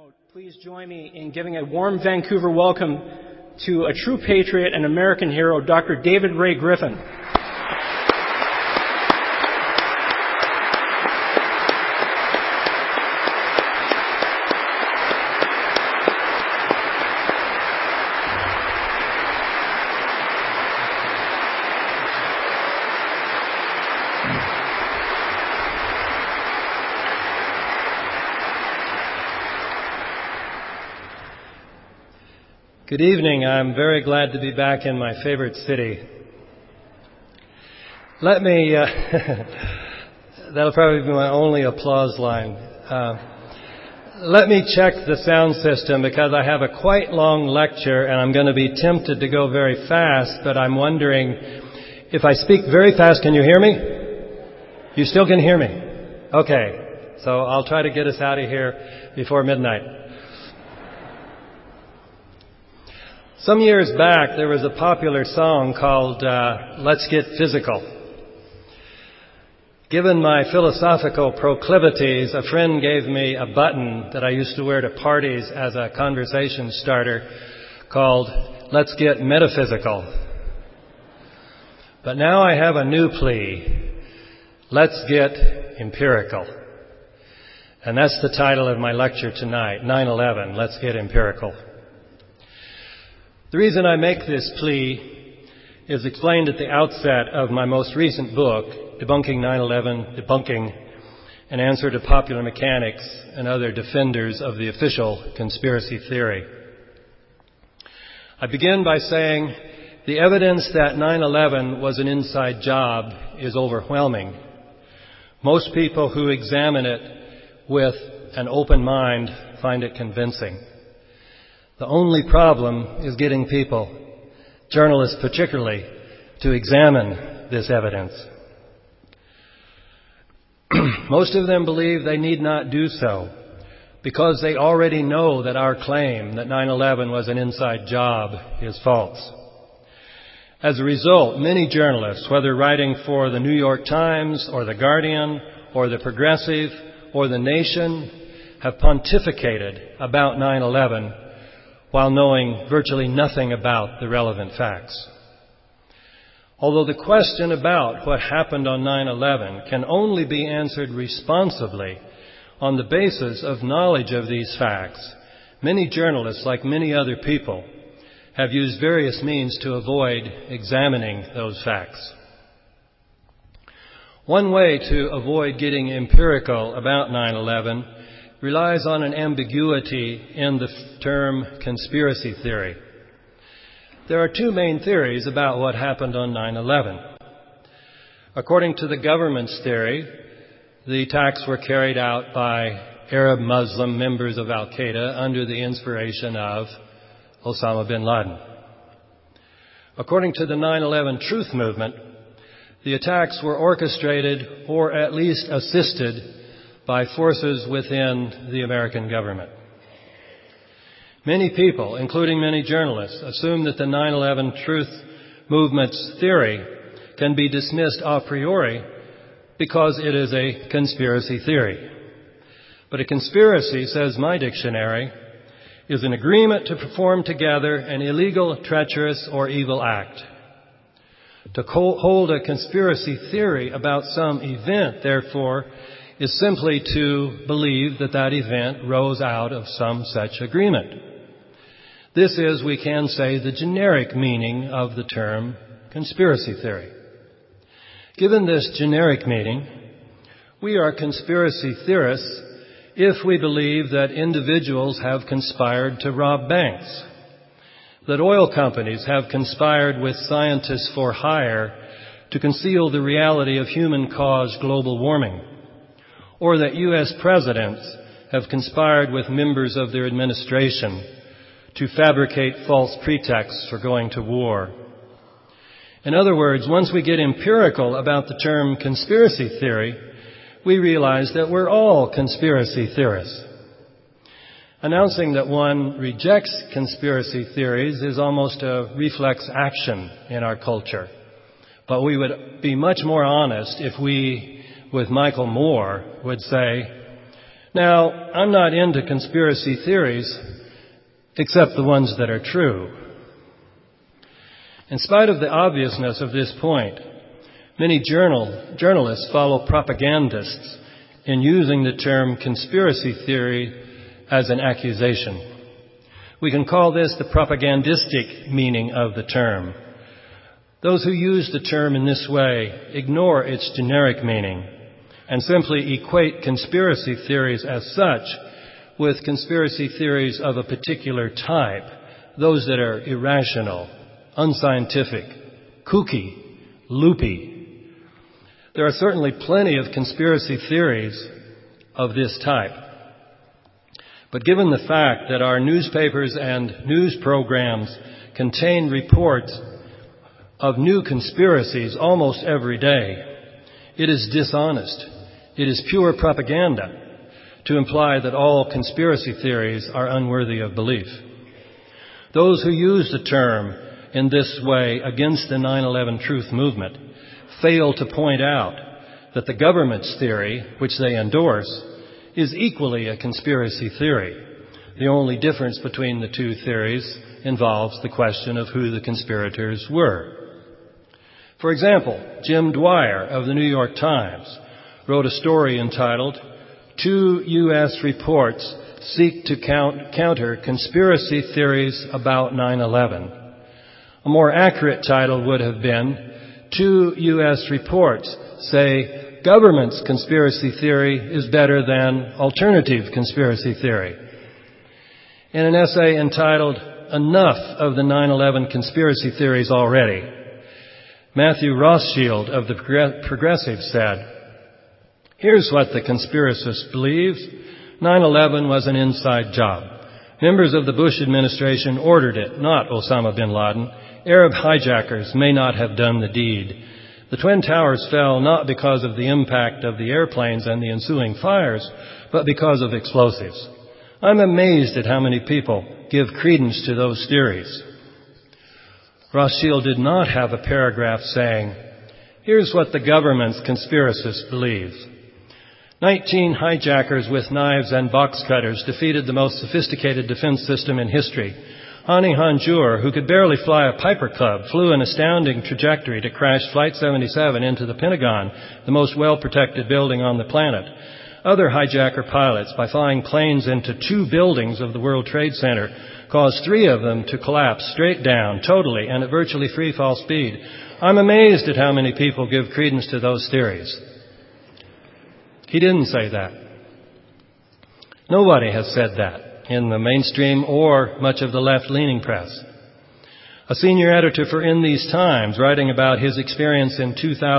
note, please join me in giving a warm Vancouver welcome to a true patriot and American hero, Dr. David Ray Griffin. Good evening. I'm very glad to be back in my favorite city. Let me, that'll probably be my only applause line. Let me check the sound system because I have a quite long lecture and I'm going to be tempted to go very fast, but I'm wondering if I speak very fast, can you hear me? You still can hear me? Okay. So I'll try to get us out of here before midnight. Some years back, there was a popular song called Let's Get Physical. Given my philosophical proclivities, a friend gave me a button that I used to wear to parties as a conversation starter called Let's Get Metaphysical. But now I have a new plea. Let's get empirical. And that's the title of my lecture tonight, 9/11, Let's Get Empirical. The reason I make this plea is explained at the outset of my most recent book, Debunking 9/11, Debunking an Answer to Popular Mechanics and Other Defenders of the Official Conspiracy Theory. I begin by saying the evidence that 9/11 was an inside job is overwhelming. Most people who examine it with an open mind find it convincing. The only problem is getting people, journalists particularly, to examine this evidence. Most of them believe they need not do so because they already know that our claim that 9/11 was an inside job is false. As a result, many journalists, whether writing for the New York Times or the Guardian or the Progressive or the Nation, have pontificated about 9/11 while knowing virtually nothing about the relevant facts. Although the question about what happened on 9/11 can only be answered responsibly on the basis of knowledge of these facts, many journalists, like many other people, have used various means to avoid examining those facts. One way to avoid getting empirical about 9/11 relies on an ambiguity in the term conspiracy theory. There are two main theories about what happened on 9/11. According to the government's theory, the attacks were carried out by Arab Muslim members of Al-Qaeda under the inspiration of Osama bin Laden. According to the 9/11 Truth Movement, the attacks were orchestrated or at least assisted by forces within the American government. Many people, including many journalists, assume that the 9/11 Truth Movement's theory can be dismissed a priori because it is a conspiracy theory. But a conspiracy, says my dictionary, is an agreement to perform together an illegal, treacherous, or evil act. To hold a conspiracy theory about some event, therefore, is simply to believe that that event rose out of some such agreement. This is, we can say, the generic meaning of the term conspiracy theory. Given this generic meaning, we are conspiracy theorists if we believe that individuals have conspired to rob banks, that oil companies have conspired with scientists for hire to conceal the reality of human-caused global warming, or that U.S. presidents have conspired with members of their administration to fabricate false pretexts for going to war. In other words, once we get empirical about the term conspiracy theory, we realize that we're all conspiracy theorists. Announcing that one rejects conspiracy theories is almost a reflex action in our culture. But we would be much more honest if we, with Michael Moore, would say, Now, I'm not into conspiracy theories, except the ones that are true. In spite of the obviousness of this point, many journalists follow propagandists in using the term conspiracy theory as an accusation. We can call this the propagandistic meaning of the term. Those who use the term in this way ignore its generic meaning and simply equate conspiracy theories as such with conspiracy theories of a particular type, those that are irrational, unscientific, kooky, loopy. There are certainly plenty of conspiracy theories of this type. But given the fact that our newspapers and news programs contain reports of new conspiracies almost every day, it is dishonest. It is pure propaganda to imply that all conspiracy theories are unworthy of belief. Those who use the term in this way against the 9/11 Truth movement fail to point out that the government's theory, which they endorse, is equally a conspiracy theory. The only difference between the two theories involves the question of who the conspirators were. For example, Jim Dwyer of the New York Times wrote a story entitled, "Two U.S. Reports Seek to Counter Conspiracy Theories About 9/11. A more accurate title would have been, "Two U.S. Reports Say Government's Conspiracy Theory is Better Than Alternative Conspiracy Theory." In an essay entitled, "Enough of the 9/11 Conspiracy Theories Already," Matthew Rothschild of the Progressive said, "Here's what the conspiracists believe. 9/11 was an inside job. Members of the Bush administration ordered it, not Osama bin Laden. Arab hijackers may not have done the deed. The Twin Towers fell not because of the impact of the airplanes and the ensuing fires, but because of explosives. I'm amazed at how many people give credence to those theories." Rothschild did not have a paragraph saying, "Here's what the government's conspiracists believe. 19 hijackers with knives and box cutters defeated the most sophisticated defense system in history. Hani Hanjour, who could barely fly a Piper Cub, flew an astounding trajectory to crash Flight 77 into the Pentagon, the most well-protected building on the planet. Other hijacker pilots, by flying planes into 2 buildings of the World Trade Center, caused 3 of them to collapse straight down, totally, and at virtually free-fall speed. I'm amazed at how many people give credence to those theories." He didn't say that. Nobody has said that in the mainstream or much of the left-leaning press. A senior editor for In These Times, writing about his experience in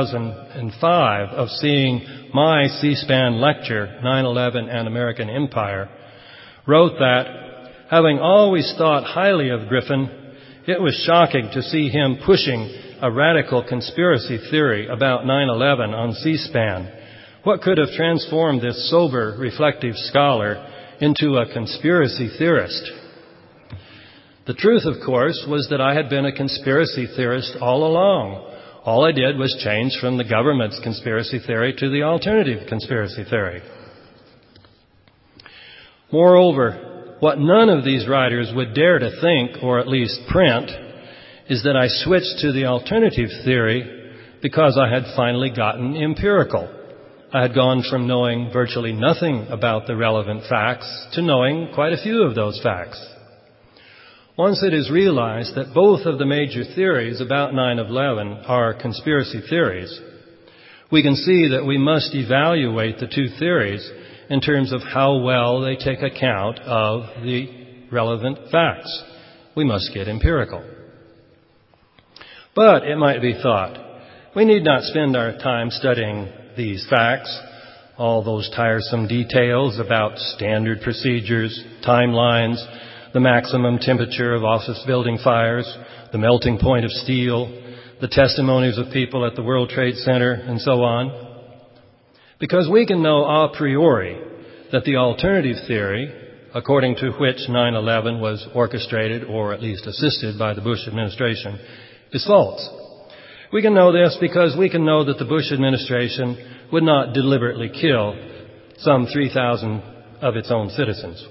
2005 of seeing my C-SPAN lecture, 9/11 and American Empire, wrote that, having always thought highly of Griffin, it was shocking to see him pushing a radical conspiracy theory about 9/11 on C-SPAN. What could have transformed this sober, reflective scholar into a conspiracy theorist? The truth, of course, was that I had been a conspiracy theorist all along. All I did was change from the government's conspiracy theory to the alternative conspiracy theory. Moreover, what none of these writers would dare to think, or at least print, is that I switched to the alternative theory because I had finally gotten empirical. I had gone from knowing virtually nothing about the relevant facts to knowing quite a few of those facts. Once it is realized that both of the major theories about 9/11 are conspiracy theories, we can see that we must evaluate the two theories in terms of how well they take account of the relevant facts. We must get empirical. But it might be thought, we need not spend our time studying these facts, all those tiresome details about standard procedures, timelines, the maximum temperature of office building fires, the melting point of steel, the testimonies of people at the World Trade Center, and so on. Because we can know a priori that the alternative theory, according to which 9/11 was orchestrated or at least assisted by the Bush administration, is false. We can know this because we can know that the Bush administration would not deliberately kill some 3,000 of its own citizens.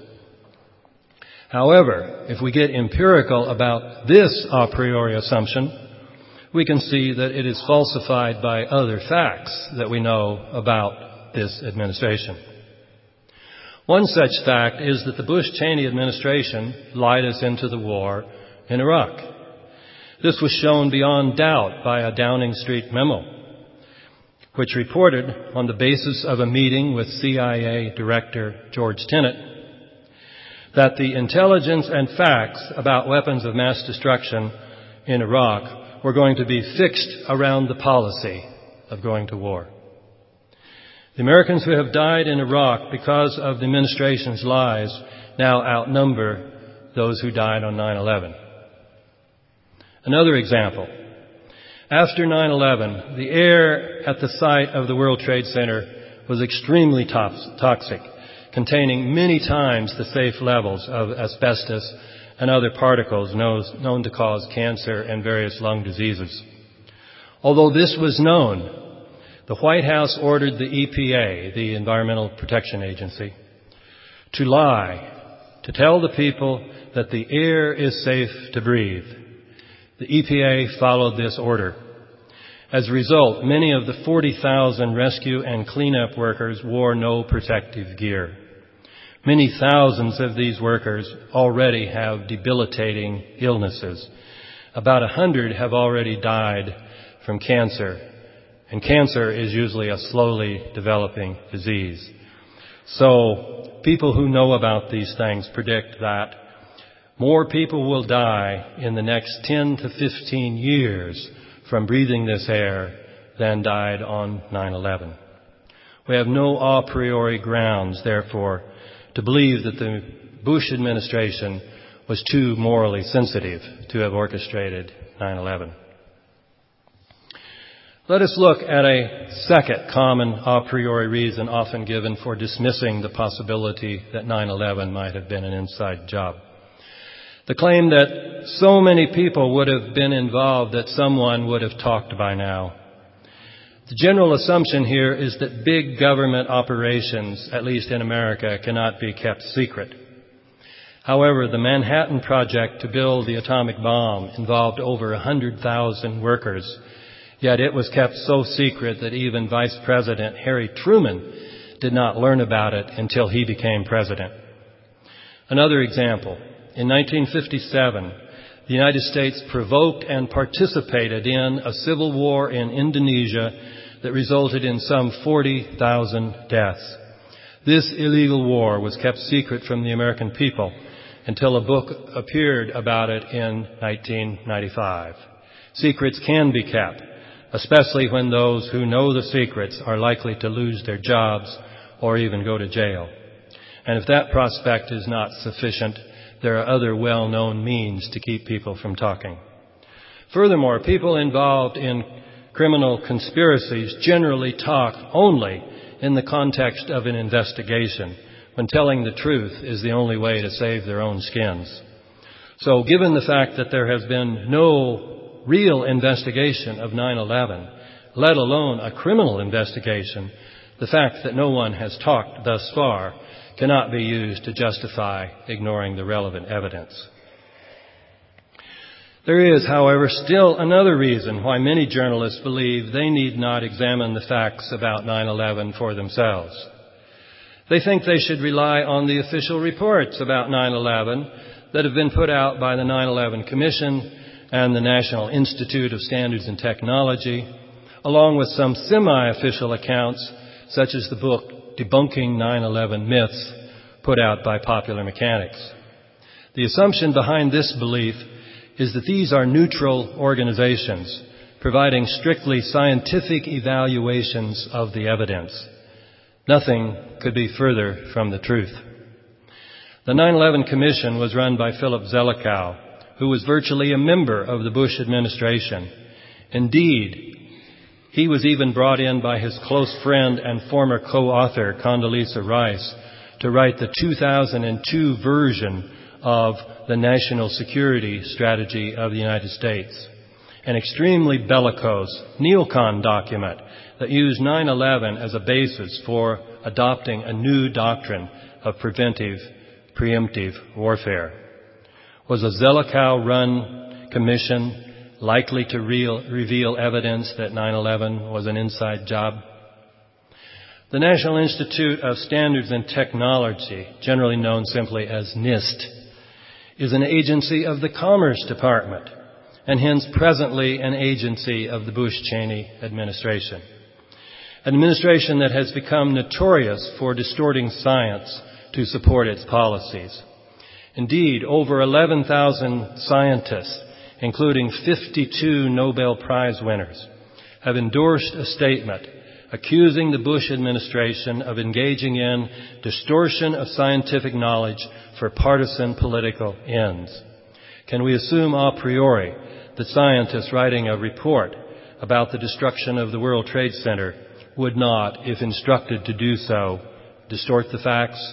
However, if we get empirical about this a priori assumption, we can see that it is falsified by other facts that we know about this administration. One such fact is that the Bush-Cheney administration lied us into the war in Iraq. This was shown beyond doubt by a Downing Street memo, which reported, on the basis of a meeting with CIA Director George Tenet, that the intelligence and facts about weapons of mass destruction in Iraq were going to be fixed around the policy of going to war. The Americans who have died in Iraq because of the administration's lies now outnumber those who died on 9/11. Another example. After 9/11, the air at the site of the World Trade Center was extremely toxic, containing many times the safe levels of asbestos and other particles known to cause cancer and various lung diseases. Although this was known, the White House ordered the EPA, the Environmental Protection Agency, to lie, to tell the people that the air is safe to breathe. The EPA followed this order. As a result, many of the 40,000 rescue and cleanup workers wore no protective gear. Many thousands of these workers already have debilitating illnesses. About 100 have already died from cancer, and cancer is usually a slowly developing disease. So people who know about these things predict that more people will die in the next 10 to 15 years from breathing this air than died on 9/11. We have no a priori grounds, therefore, to believe that the Bush administration was too morally sensitive to have orchestrated 9/11. Let us look at a second common a priori reason often given for dismissing the possibility that 9/11 might have been an inside job. The claim that so many people would have been involved that someone would have talked by now. The general assumption here is that big government operations, at least in America, cannot be kept secret. However, the Manhattan Project to build the atomic bomb involved over 100,000 workers, yet it was kept so secret that even Vice President Harry Truman did not learn about it until he became president. Another example. In 1957, the United States provoked and participated in a civil war in Indonesia that resulted in some 40,000 deaths. This illegal war was kept secret from the American people until a book appeared about it in 1995. Secrets can be kept, especially when those who know the secrets are likely to lose their jobs or even go to jail. And if that prospect is not sufficient, there are other well-known means to keep people from talking. Furthermore, people involved in criminal conspiracies generally talk only in the context of an investigation, when telling the truth is the only way to save their own skins. So given the fact that there has been no real investigation of 9/11, let alone a criminal investigation, the fact that no one has talked thus far cannot be used to justify ignoring the relevant evidence. There is, however, still another reason why many journalists believe they need not examine the facts about 9/11 for themselves. They think they should rely on the official reports about 9/11 that have been put out by the 9/11 Commission and the National Institute of Standards and Technology, along with some semi-official accounts, such as the book Debunking 9/11 Myths, put out by Popular Mechanics. The assumption behind this belief is that these are neutral organizations, providing strictly scientific evaluations of the evidence. Nothing could be further from the truth. The 9/11 Commission was run by Philip Zelikow, who was virtually a member of the Bush administration. Indeed, he was even brought in by his close friend and former co-author, Condoleezza Rice, to write the 2002 version of the National Security Strategy of the United States, an extremely bellicose neocon document that used 9/11 as a basis for adopting a new doctrine of preemptive warfare? Was a Zelikow-run commission likely to reveal evidence that 9/11 was an inside job? The National Institute of Standards and Technology, generally known simply as NIST, is an agency of the Commerce Department and hence presently an agency of the Bush-Cheney administration. An administration that has become notorious for distorting science to support its policies. Indeed, over 11,000 scientists, including 52 Nobel Prize winners, have endorsed a statement accusing the Bush administration of engaging in distortion of scientific knowledge for partisan political ends. Can we assume a priori that scientists writing a report about the destruction of the World Trade Center would not, if instructed to do so, distort the facts?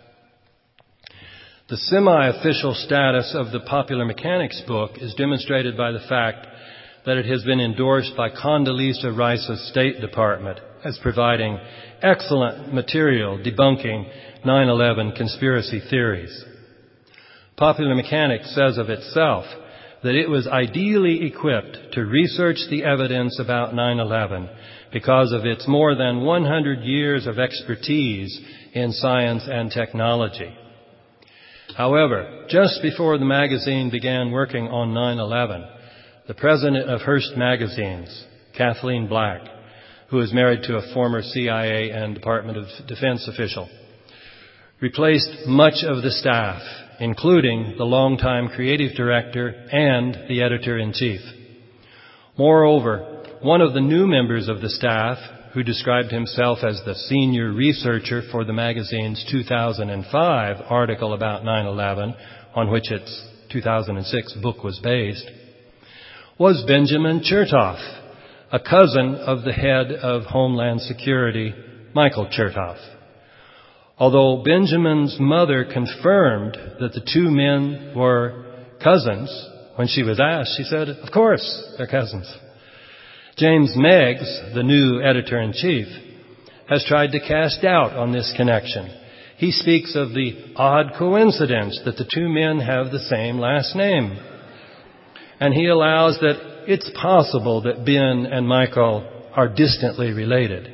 The semi-official status of the Popular Mechanics book is demonstrated by the fact that it has been endorsed by Condoleezza Rice's State Department as providing excellent material debunking 9/11 conspiracy theories. Popular Mechanics says of itself that it was ideally equipped to research the evidence about 9/11 because of its more than 100 years of expertise in science and technology. However, just before the magazine began working on 9/11, the president of Hearst Magazines, Kathleen Black, who is married to a former CIA and Department of Defense official, replaced much of the staff, including the longtime creative director and the editor-in-chief. Moreover, one of the new members of the staff, who described himself as the senior researcher for the magazine's 2005 article about 9/11, on which its 2006 book was based, was Benjamin Chertoff, a cousin of the head of Homeland Security, Michael Chertoff. Although Benjamin's mother confirmed that the two men were cousins, when she was asked, she said, "Of course, they're cousins." James Meigs, the new editor-in-chief, has tried to cast doubt on this connection. He speaks of the odd coincidence that the two men have the same last name. And he allows that it's possible that Ben and Michael are distantly related.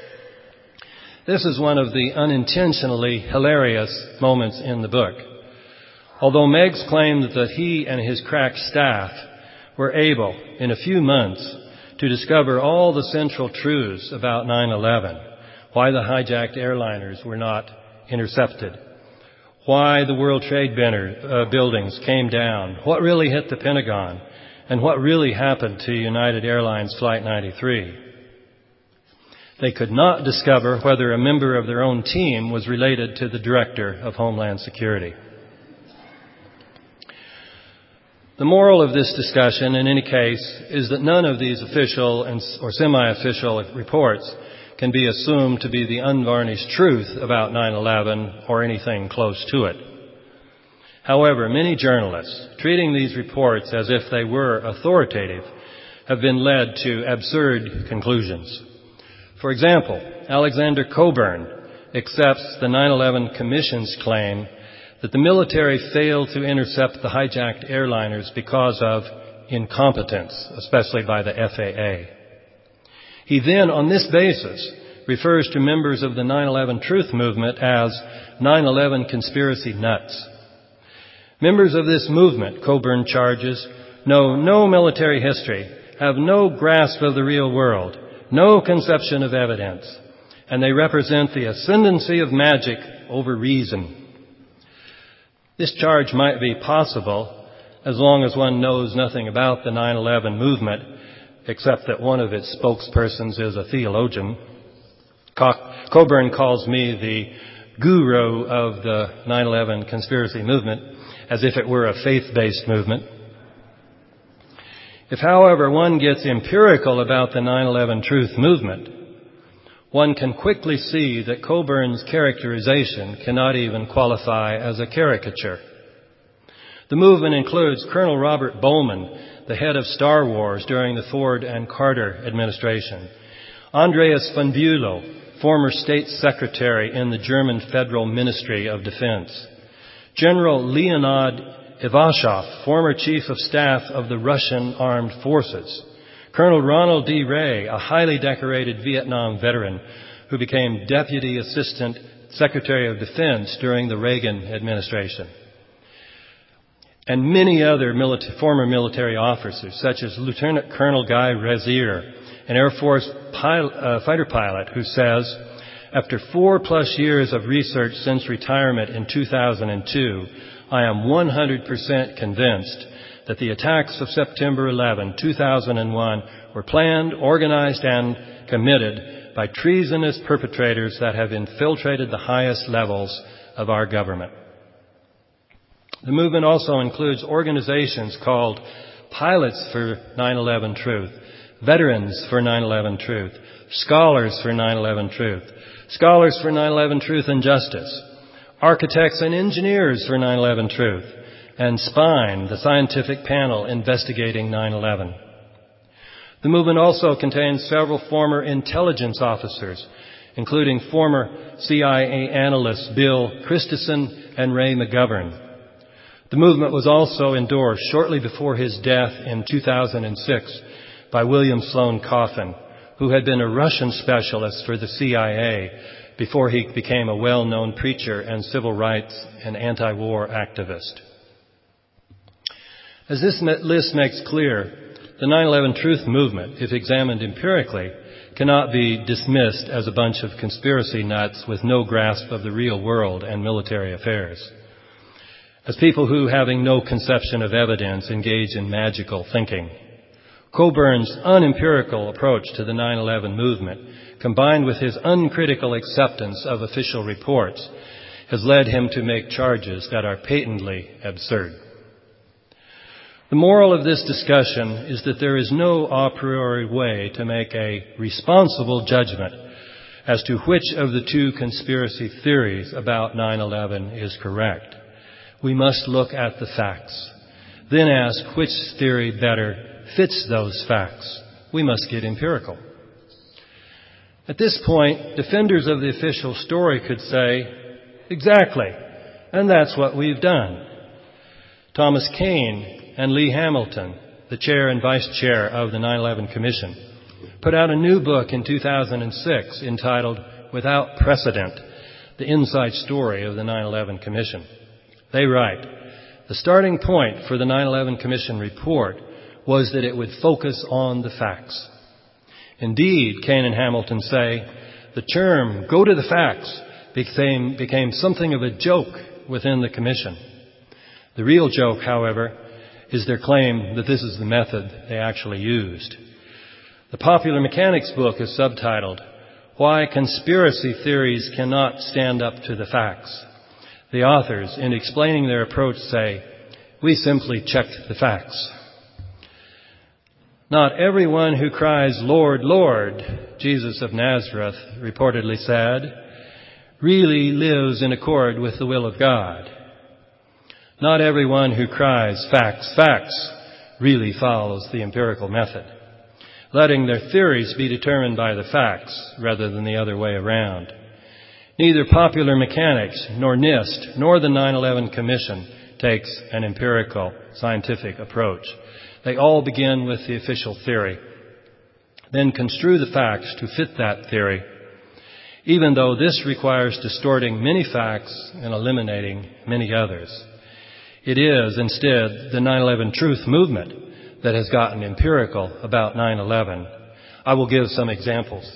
This is one of the unintentionally hilarious moments in the book. Although Meigs claimed that he and his crack staff were able, in a few months, to discover all the central truths about 9/11, why the hijacked airliners were not intercepted, why the World Trade buildings came down, what really hit the Pentagon, and what really happened to United Airlines Flight 93. They could not discover whether a member of their own team was related to the Director of Homeland Security. The moral of this discussion, in any case, is that none of these official or semi-official reports can be assumed to be the unvarnished truth about 9/11 or anything close to it. However, many journalists, treating these reports as if they were authoritative, have been led to absurd conclusions. For example, Alexander Cockburn accepts the 9/11 Commission's claim that the military failed to intercept the hijacked airliners because of incompetence, especially by the FAA. He then, on this basis, refers to members of the 9/11 Truth Movement as 9/11 conspiracy nuts. Members of this movement, Cockburn charges, know no military history, have no grasp of the real world, no conception of evidence, and they represent the ascendancy of magic over reason. This charge might be possible as long as one knows nothing about the 9/11 movement, except that one of its spokespersons is a theologian. Cockburn calls me the guru of the 9/11 conspiracy movement, as if it were a faith-based movement. If, however, one gets empirical about the 9/11 truth movement, one can quickly see that Cockburn's characterization cannot even qualify as a caricature. The movement includes Colonel Robert Bowman, the head of Star Wars during the Ford and Carter administration, Andreas von Bülow, former state secretary in the German Federal Ministry of Defense. General Leonid Ivashov, former chief of staff of the Russian Armed Forces. Colonel Ronald D. Ray, a highly decorated Vietnam veteran who became Deputy Assistant Secretary of Defense during the Reagan administration. And many other former military officers, such as Lieutenant Colonel Guy Razier, an Air Force fighter pilot who says, after 4+ years of research since retirement in 2002, I am 100% convinced that the attacks of September 11, 2001 were planned, organized, and committed by treasonous perpetrators that have infiltrated the highest levels of our government. The movement also includes organizations called Pilots for 9/11 Truth, Veterans for 9/11 Truth, Scholars for 9/11 Truth, Scholars for 9/11 Truth and Justice, Architects and Engineers for 9/11 Truth, and SPINE, the scientific panel investigating 9/11. The movement also contains several former intelligence officers, including former CIA analysts Bill Christensen and Ray McGovern. The movement was also endorsed shortly before his death in 2006 by William Sloane Coffin, who had been a Russian specialist for the CIA before he became a well-known preacher and civil rights and anti-war activist. As this list makes clear, the 9/11 Truth movement, if examined empirically, cannot be dismissed as a bunch of conspiracy nuts with no grasp of the real world and military affairs. As people who, having no conception of evidence, engage in magical thinking. Coburn's unempirical approach to the 9/11 movement, combined with his uncritical acceptance of official reports, has led him to make charges that are patently absurd. The moral of this discussion is that there is no a priori way to make a responsible judgment as to which of the two conspiracy theories about 9/11 is correct. We must look at the facts, then ask which theory better fits those facts. We must get empirical. At this point, defenders of the official story could say, exactly, and that's what we've done. Thomas Kean and Lee Hamilton, the chair and vice chair of the 9/11 Commission, put out a new book in 2006 entitled Without Precedent, The Inside Story of the 9/11 Commission. They write, the starting point for the 9/11 Commission report was that it would focus on the facts. Indeed, Kean and Hamilton say, the term go to the facts became something of a joke within the Commission. The real joke, however, is their claim that this is the method they actually used. The Popular Mechanics book is subtitled, Why Conspiracy Theories Cannot Stand Up to the Facts. The authors, in explaining their approach, say, we simply checked the facts. Not everyone who cries, Lord, Lord, Jesus of Nazareth reportedly said, really lives in accord with the will of God. Not everyone who cries, facts, facts, really follows the empirical method, letting their theories be determined by the facts rather than the other way around. Neither Popular Mechanics, nor NIST, nor the 9/11 Commission takes an empirical, scientific approach. They all begin with the official theory, then construe the facts to fit that theory, even though this requires distorting many facts and eliminating many others. It is, instead, the 9/11 Truth movement that has gotten empirical about 9/11. I will give some examples.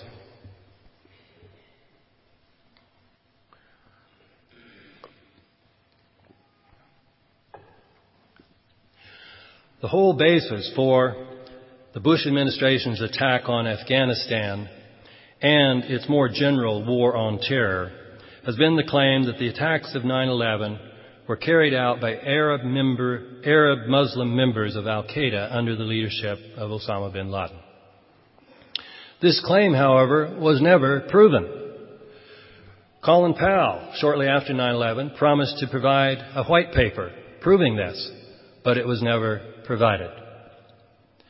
The whole basis for the Bush administration's attack on Afghanistan and its more general war on terror has been the claim that the attacks of 9/11 were carried out by Arab Muslim members of Al-Qaeda under the leadership of Osama bin Laden. This claim, however, was never proven. Colin Powell, shortly after 9/11, promised to provide a white paper proving this, but it was never provided.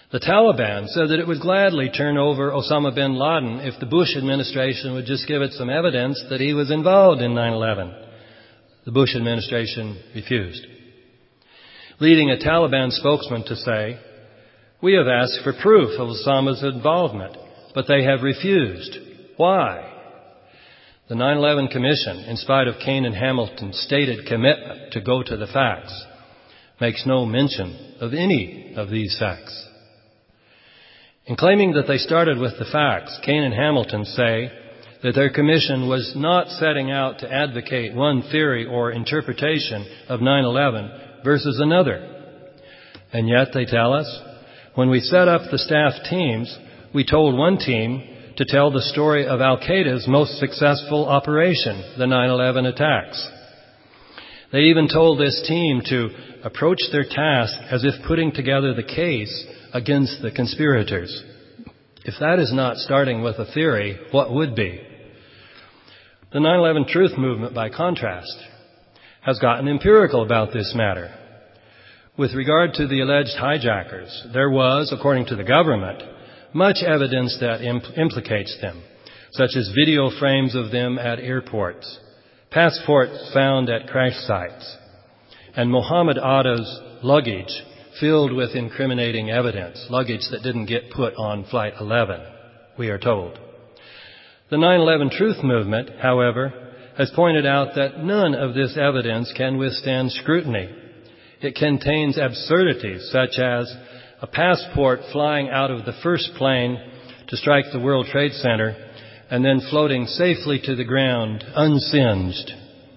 The Taliban said that it would gladly turn over Osama bin Laden if the Bush administration would just give it some evidence that he was involved in 9/11. The Bush administration refused, leading a Taliban spokesman to say, "We have asked for proof of Osama's involvement, but they have refused. Why?" The 9/11 Commission, in spite of Kane and Hamilton's stated commitment to go to the facts, makes no mention of any of these facts. In claiming that they started with the facts, Kane and Hamilton say that their commission was not setting out to advocate one theory or interpretation of 9/11 versus another. And yet, they tell us, when we set up the staff teams, we told one team to tell the story of Al-Qaeda's most successful operation, the 9/11 attacks. They even told this team to approach their task as if putting together the case against the conspirators. If that is not starting with a theory, what would be? The 9/11 Truth Movement, by contrast, has gotten empirical about this matter. With regard to the alleged hijackers, there was, according to the government, much evidence that implicates them, such as video frames of them at airports, passports found at crash sites, and Mohammed Atta's luggage filled with incriminating evidence, luggage that didn't get put on Flight 11, we are told. The 9/11 Truth Movement, however, has pointed out that none of this evidence can withstand scrutiny. It contains absurdities such as a passport flying out of the first plane to strike the World Trade Center and then floating safely to the ground, unsinged.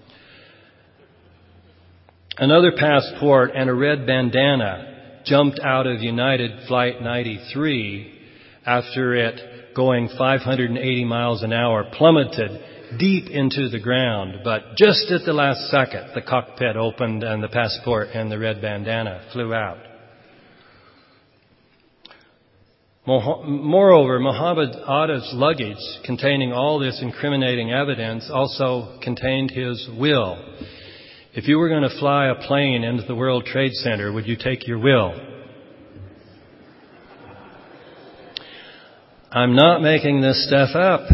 Another passport and a red bandana jumped out of United Flight 93 after it, going 580 miles an hour, plummeted deep into the ground. But just at the last second, the cockpit opened and the passport and the red bandana flew out. Moreover, Mohammed Atta's luggage containing all this incriminating evidence also contained his will. If you were going to fly a plane into the World Trade Center, would you take your will? I'm not making this stuff up.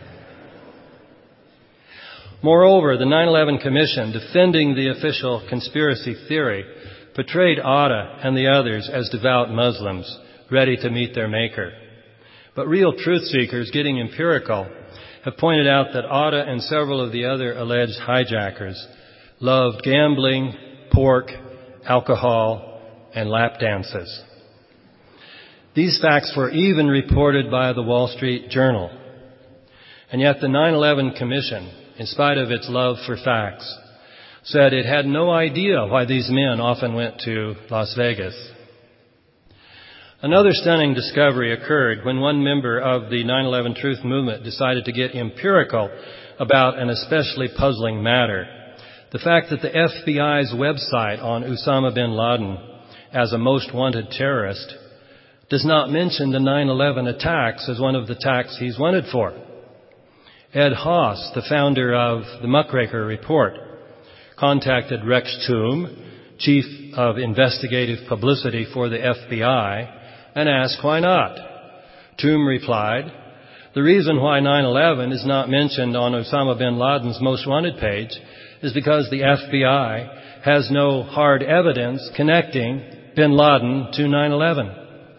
Moreover, the 9/11 Commission, defending the official conspiracy theory, portrayed Atta and the others as devout Muslims, ready to meet their Maker. But real truth seekers, getting empirical, have pointed out that Atta and several of the other alleged hijackers loved gambling, pork, alcohol, and lap dances. These facts were even reported by the Wall Street Journal. And yet the 9/11 Commission, in spite of its love for facts, said it had no idea why these men often went to Las Vegas. Another stunning discovery occurred when one member of the 9/11 Truth Movement decided to get empirical about an especially puzzling matter. The fact that the FBI's website on Osama bin Laden as a most wanted terrorist does not mention the 9/11 attacks as one of the attacks he's wanted for. Ed Haas, the founder of the Muckraker Report, contacted Rex Toom, Chief of Investigative Publicity for the FBI, and asked why not. Toom replied, "The reason why 9/11 is not mentioned on Osama bin Laden's most wanted page is because the FBI has no hard evidence connecting bin Laden to 9/11.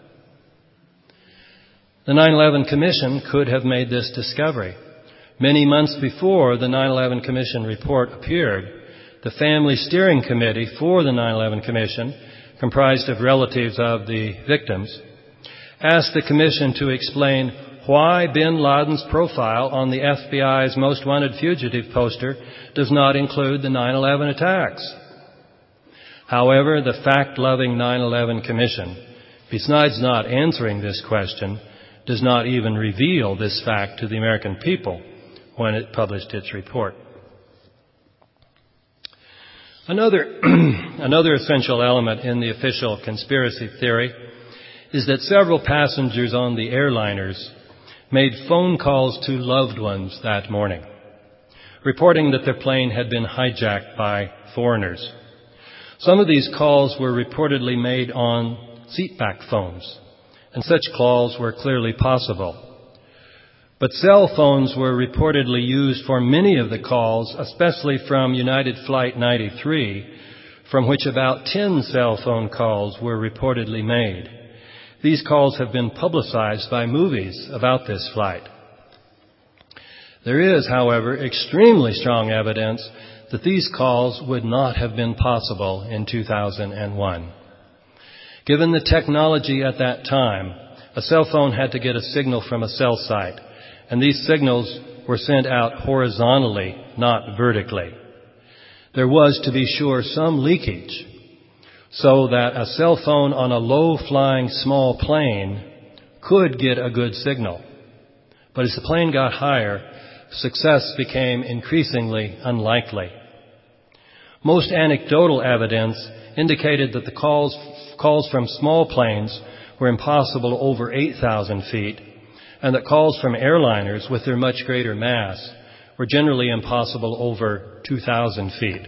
The 9/11 Commission could have made this discovery. Many months before the 9/11 Commission report appeared, the Family Steering Committee for the 9/11 Commission, comprised of relatives of the victims, asked the Commission to explain why bin Laden's profile on the FBI's most wanted fugitive poster does not include the 9/11 attacks. However, the fact-loving 9/11 Commission, besides not answering this question, does not even reveal this fact to the American people when it published its report. Another essential element in the official conspiracy theory is that several passengers on the airliners made phone calls to loved ones that morning, reporting that their plane had been hijacked by foreigners. Some of these calls were reportedly made on seatback phones, and such calls were clearly possible. But cell phones were reportedly used for many of the calls, especially from United Flight 93, from which about 10 cell phone calls were reportedly made. These calls have been publicized by movies about this flight. There is, however, extremely strong evidence that these calls would not have been possible in 2001. Given the technology at that time, a cell phone had to get a signal from a cell site, and these signals were sent out horizontally, not vertically. There was, to be sure, some leakage, so that a cell phone on a low-flying small plane could get a good signal. But as the plane got higher, success became increasingly unlikely. Most anecdotal evidence indicated that the calls from small planes were impossible over 8,000 feet, and that calls from airliners with their much greater mass were generally impossible over 2,000 feet.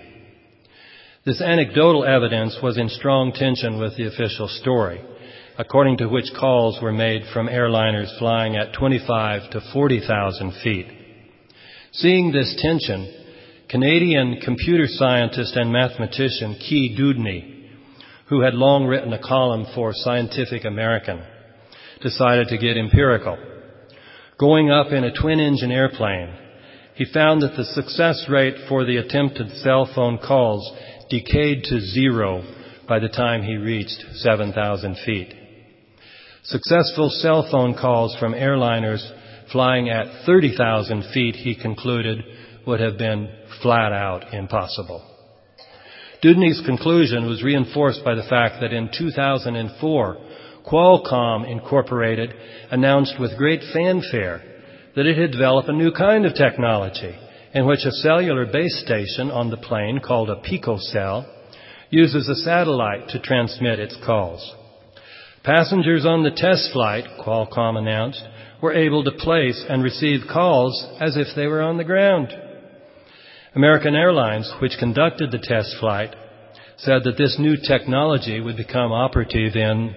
This anecdotal evidence was in strong tension with the official story, according to which calls were made from airliners flying at 25 to 40,000 feet. Seeing this tension, Canadian computer scientist and mathematician Key Dewdney, who had long written a column for Scientific American, decided to get empirical. Going up in a twin-engine airplane, he found that the success rate for the attempted cell phone calls decayed to zero by the time he reached 7,000 feet. Successful cell phone calls from airliners flying at 30,000 feet, he concluded, would have been flat out impossible. Dewdney's conclusion was reinforced by the fact that in 2004, Qualcomm Incorporated announced with great fanfare that it had developed a new kind of technology in which a cellular base station on the plane, called a picocell, uses a satellite to transmit its calls. Passengers on the test flight, Qualcomm announced, were able to place and receive calls as if they were on the ground. American Airlines, which conducted the test flight, said that this new technology would become operative in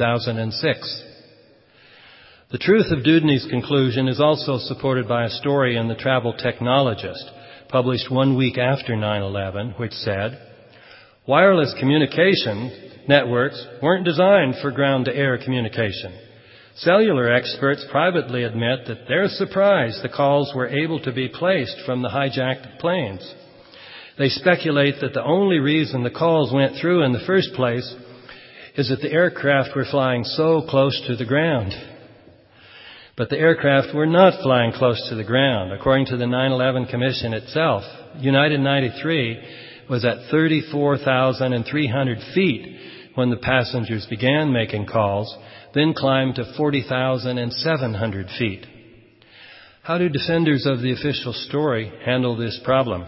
2006. The truth of Dewdney's conclusion is also supported by a story in The Travel Technologist, published 1 week after 9/11, which said, "Wireless communication networks weren't designed for ground-to-air communication. Cellular experts privately admit that they're surprised the calls were able to be placed from the hijacked planes. They speculate that the only reason the calls went through in the first place is that the aircraft were flying so close to the ground." But the aircraft were not flying close to the ground. According to the 9/11 Commission itself, United 93 was at 34,300 feet when the passengers began making calls, then climbed to 40,700 feet. How do defenders of the official story handle this problem?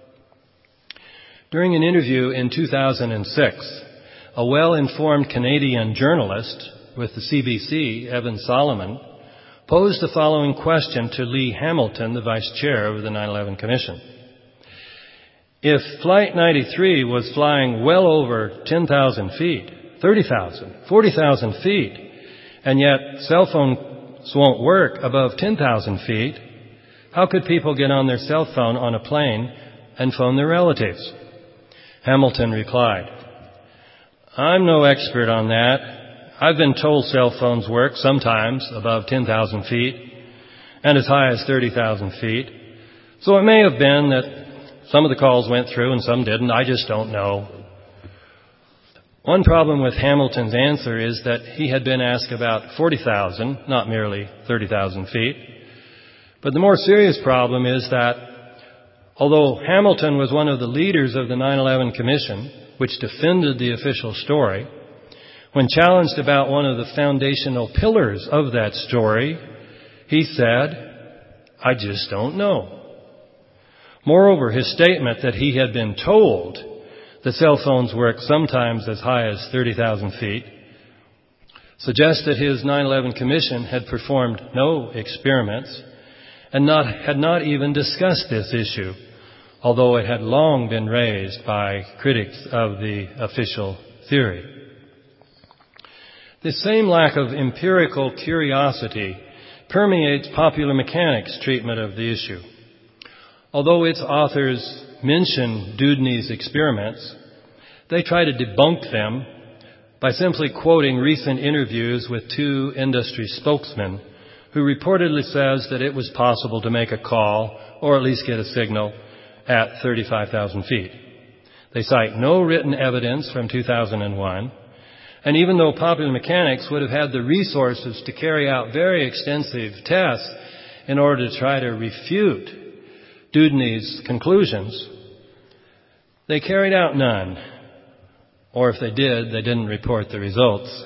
During an interview in 2006, a well-informed Canadian journalist with the CBC, Evan Solomon, posed the following question to Lee Hamilton, the vice chair of the 9/11 Commission. If Flight 93 was flying well over 10,000 feet, 30,000, 40,000 feet, and yet cell phones won't work above 10,000 feet, how could people get on their cell phone on a plane and phone their relatives? Hamilton replied, "I'm no expert on that. I've been told cell phones work sometimes above 10,000 feet and as high as 30,000 feet. So it may have been that some of the calls went through and some didn't. I just don't know." One problem with Hamilton's answer is that he had been asked about 40,000, not merely 30,000 feet. But the more serious problem is that although Hamilton was one of the leaders of the 9/11 Commission, which defended the official story, when challenged about one of the foundational pillars of that story, he said, "I just don't know." Moreover, his statement that he had been told that cell phones work sometimes as high as 30,000 feet suggests that his 9/11 Commission had performed no experiments and had not even discussed this issue, although it had long been raised by critics of the official theory. This same lack of empirical curiosity permeates Popular Mechanics' treatment of the issue. Although its authors mention Dewdney's experiments, they try to debunk them by simply quoting recent interviews with two industry spokesmen who reportedly says that it was possible to make a call, or at least get a signal, at 35,000 feet. They cite no written evidence from 2001, and even though Popular Mechanics would have had the resources to carry out very extensive tests in order to try to refute Dewdney's conclusions, they carried out none. Or if they did, they didn't report the results.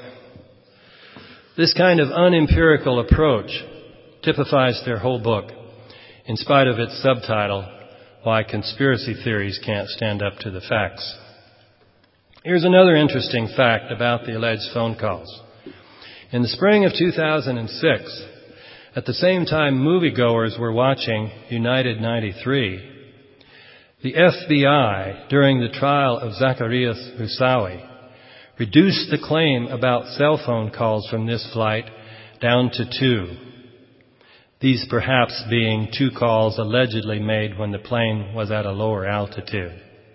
This kind of unempirical approach typifies their whole book, in spite of its subtitle, Why Conspiracy Theories Can't Stand Up to the Facts. Here's another interesting fact about the alleged phone calls. In the spring of 2006, at the same time moviegoers were watching United 93, the FBI, during the trial of Zacarias Moussaoui, reduced the claim about cell phone calls from this flight down to 2. These perhaps being 2 calls allegedly made when the plane was at a lower altitude.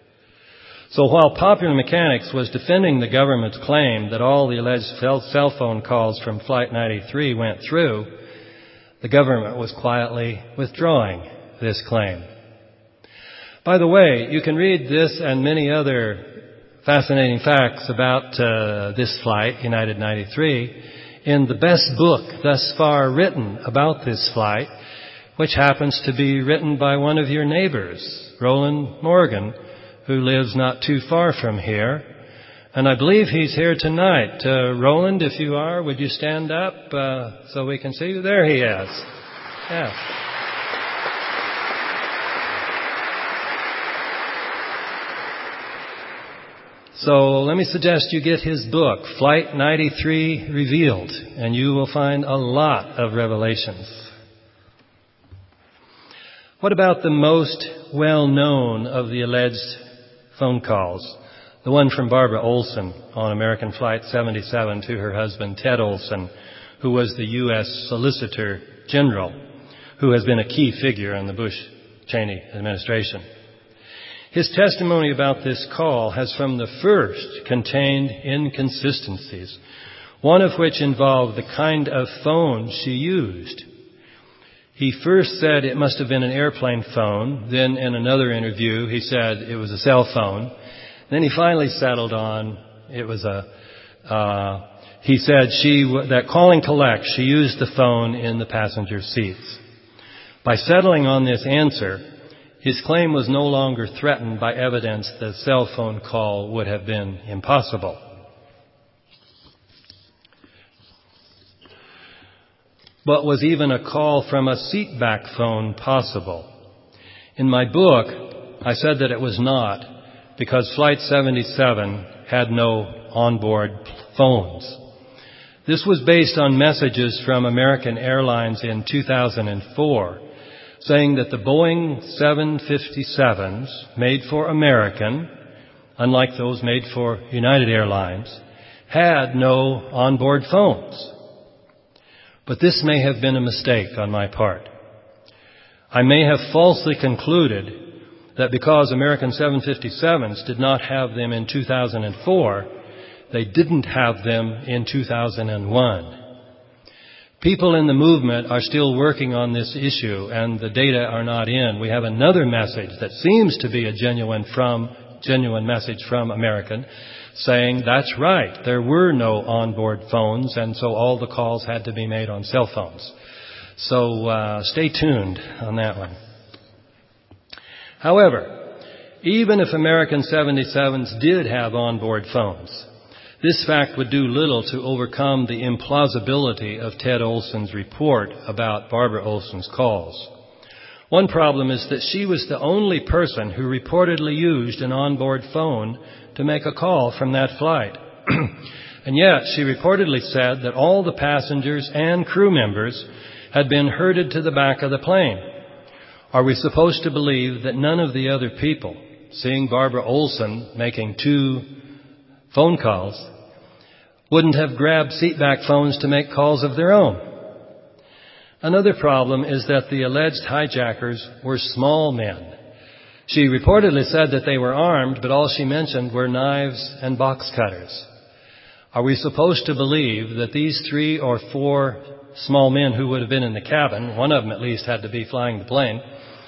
So while Popular Mechanics was defending the government's claim that all the alleged cell phone calls from Flight 93 went through, the government was quietly withdrawing this claim. By the way, you can read this and many other fascinating facts about this flight, United 93, in the best book thus far written about this flight, which happens to be written by one of your neighbors, Roland Morgan, who lives not too far from here. And I believe he's here tonight. Roland, if you are, would you stand up so we can see you? There he is. Yes. So let me suggest you get his book, Flight 93 Revealed, and you will find a lot of revelations. What about the most well-known of the alleged phone calls? The one from Barbara Olson on American Flight 77 to her husband, Ted Olson, who was the U.S. Solicitor General, who has been a key figure in the Bush-Cheney administration. His testimony about this call has from the first contained inconsistencies, one of which involved the kind of phone she used. He first said it must have been an airplane phone. Then in another interview, he said it was a cell phone. Then he finally settled on it was he said that calling collect, she used the phone in the passenger seats. By settling on this answer, his claim was no longer threatened by evidence that a cell phone call would have been impossible. But was even a call from a seatback phone possible? In my book, I said that it was not, because Flight 77 had no onboard phones. This was based on messages from American Airlines in 2004, saying that the Boeing 757s made for American, unlike those made for United Airlines, had no onboard phones. But this may have been a mistake on my part. I may have falsely concluded that because American 757s did not have them in 2004, they didn't have them in 2001. People in the movement are still working on this issue, and the data are not in. We have another message that seems to be a genuine message from American, saying that's right, there were no onboard phones, and so all the calls had to be made on cell phones. So stay tuned on that one. However, even if American 77s did have onboard phones, this fact would do little to overcome the implausibility of Ted Olson's report about Barbara Olson's calls. One problem is that she was the only person who reportedly used an onboard phone to make a call from that flight. And yet, she reportedly said that all the passengers and crew members had been herded to the back of the plane. Are we supposed to believe that none of the other people, seeing Barbara Olson making 2 phone calls, wouldn't have grabbed seatback phones to make calls of their own. Another problem is that the alleged hijackers were small men. She reportedly said that they were armed, but all she mentioned were knives and box cutters. Are we supposed to believe that these 3 or 4 small men who would have been in the cabin, one of them at least had to be flying the plane,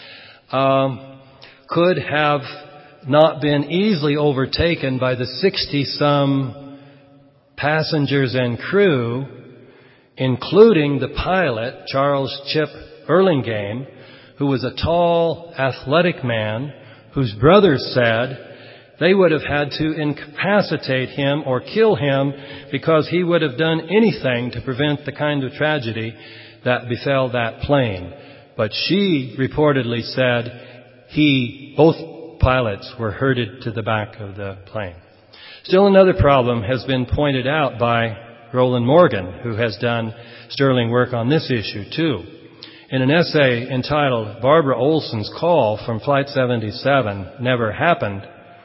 could have not been easily overtaken by the 60-some passengers and crew, including the pilot, Charles Chip Burlingame, who was a tall, athletic man whose brothers said they would have had to incapacitate him or kill him because he would have done anything to prevent the kind of tragedy that befell that plane. But she reportedly said both pilots were herded to the back of the plane. Still another problem has been pointed out by Roland Morgan, who has done sterling work on this issue too. In an essay entitled Barbara Olson's Call from Flight 77 Never Happened,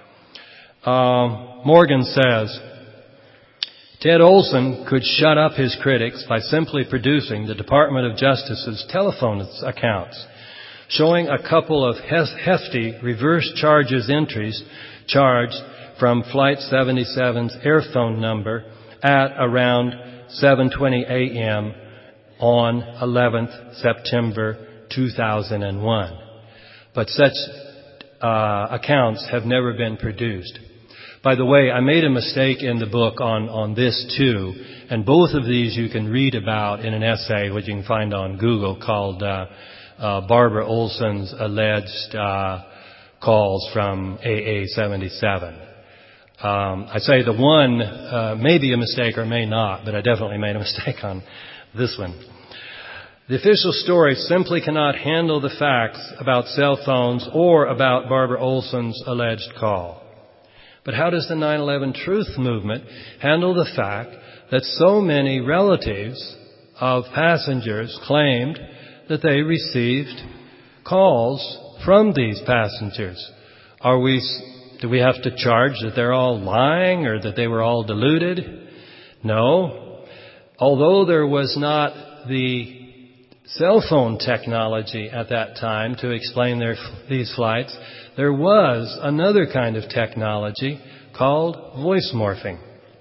Morgan says, Ted Olson could shut up his critics by simply producing the Department of Justice's telephone accounts, showing a couple of hefty reverse charges entries charged from Flight 77's airphone number at around 7:20 a.m. on 11th September 2001. But such accounts have never been produced. By the way, I made a mistake in the book on this too, and both of these you can read about in an essay which you can find on Google called Barbara Olson's Alleged Calls from AA-77. I say the one may be a mistake or may not, but I definitely made a mistake on this one. The official story simply cannot handle the facts about cell phones or about Barbara Olson's alleged call. But how does the 9/11 Truth Movement handle the fact that so many relatives of passengers claimed that they received calls from these passengers? Do we have to charge that they're all lying or that they were all deluded? No. Although there was not the cell phone technology at that time to explain these flights, there was another kind of technology called voice morphing.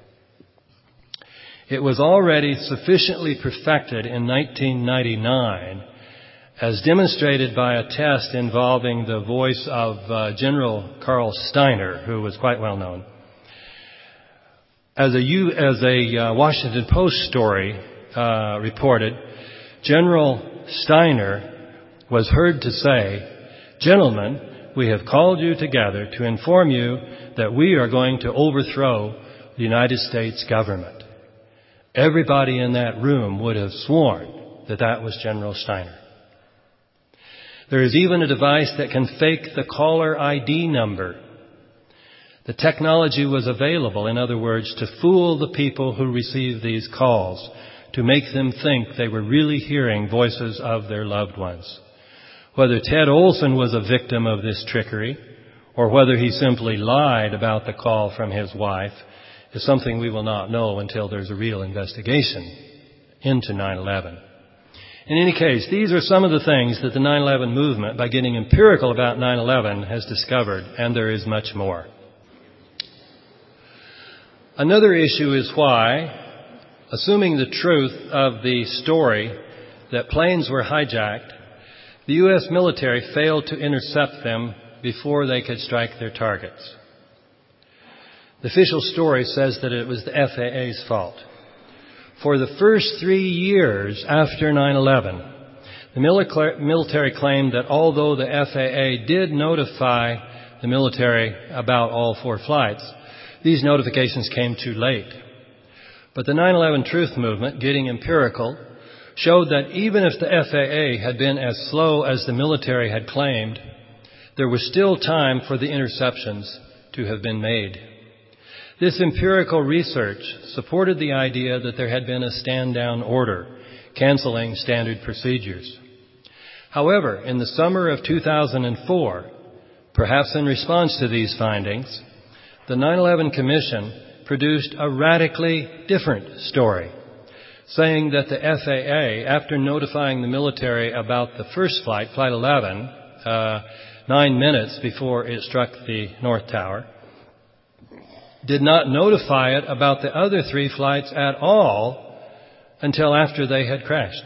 It was already sufficiently perfected in 1999, as demonstrated by a test involving the voice of General Carl Steiner, who was quite well known. As a Washington Post story reported, General Steiner was heard to say, "Gentlemen, we have called you together to inform you that we are going to overthrow the United States government." Everybody in that room would have sworn that that was General Steiner. There is even a device that can fake the caller ID number. The technology was available, in other words, to fool the people who receive these calls, to make them think they were really hearing voices of their loved ones. Whether Ted Olson was a victim of this trickery, or whether he simply lied about the call from his wife, is something we will not know until there's a real investigation into 9/11. In any case, these are some of the things that the 9/11 movement, by getting empirical about 9/11, has discovered, and there is much more. Another issue is why, assuming the truth of the story that planes were hijacked, the U.S. military failed to intercept them before they could strike their targets. The official story says that it was the FAA's fault. For the first 3 years after 9/11, the military claimed that although the FAA did notify the military about all 4 flights, these notifications came too late. But the 9/11 Truth Movement, getting empirical, showed that even if the FAA had been as slow as the military had claimed, there was still time for the interceptions to have been made. This empirical research supported the idea that there had been a stand-down order, canceling standard procedures. However, in the summer of 2004, perhaps in response to these findings, the 9/11 Commission produced a radically different story, saying that the FAA, after notifying the military about the first flight, Flight 11, 9 minutes before it struck the North Tower, did not notify it about the other 3 flights at all until after they had crashed.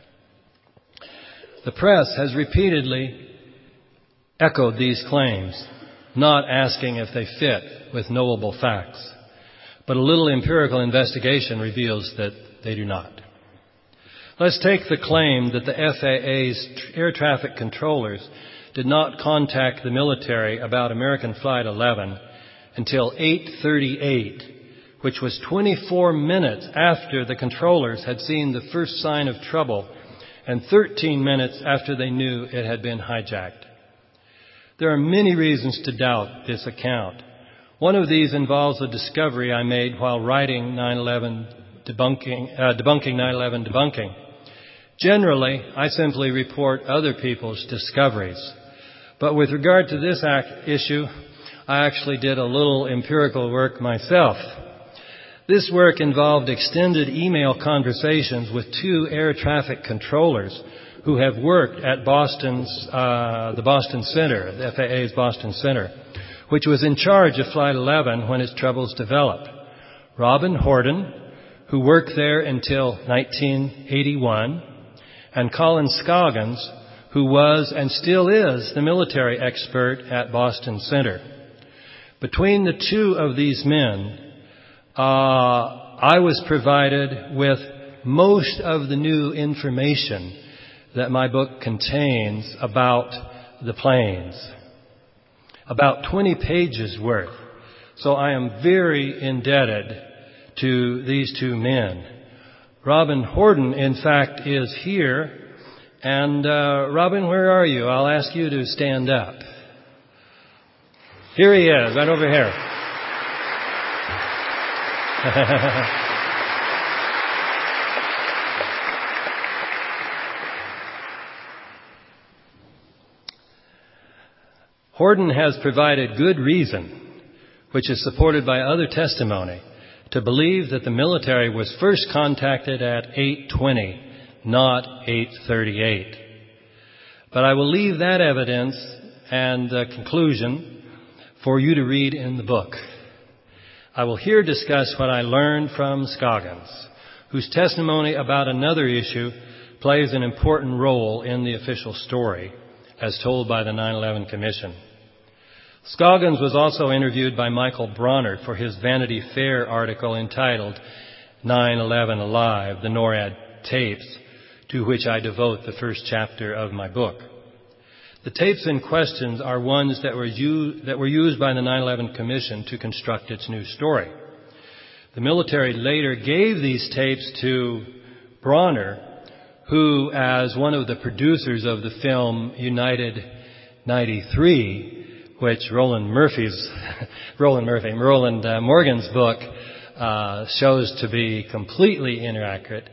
The press has repeatedly echoed these claims, not asking if they fit with knowable facts. But a little empirical investigation reveals that they do not. Let's take the claim that the FAA's air traffic controllers did not contact the military about American Flight 11 until 8:38, which was 24 minutes after the controllers had seen the first sign of trouble and 13 minutes after they knew it had been hijacked. There are many reasons to doubt this account. One of these involves a discovery I made while writing 9/11 debunking 9/11 debunking. Generally, I simply report other people's discoveries. But with regard to this issue, I actually did a little empirical work myself. This work involved extended email conversations with 2 air traffic controllers who have worked at the Boston Center, the FAA's Boston Center, which was in charge of Flight 11 when its troubles developed. Robin Horton, who worked there until 1981, and Colin Scoggins, who was and still is the military expert at Boston Center. Between the 2 of these men, I was provided with most of the new information that my book contains about the planes. About 20 pages worth. So I am very indebted to these 2 men. Robin Horton, in fact, is here. And Robin, where are you? I'll ask you to stand up. Here he is, right over here. Horton has provided good reason, which is supported by other testimony, to believe that the military was first contacted at 8:20, not 8:38. But I will leave that evidence and the conclusion for you to read in the book. I will here discuss what I learned from Scoggins, whose testimony about another issue plays an important role in the official story, as told by the 9/11 Commission. Scoggins was also interviewed by Michael Bronner for his Vanity Fair article entitled 9/11 Alive, the NORAD Tapes, to which I devote the first chapter of my book. The tapes in question are ones that were used by the 9/11 Commission to construct its new story. The military later gave these tapes to Bronner, who, as one of the producers of the film United 93, which Roland Morgan's book shows to be completely inaccurate,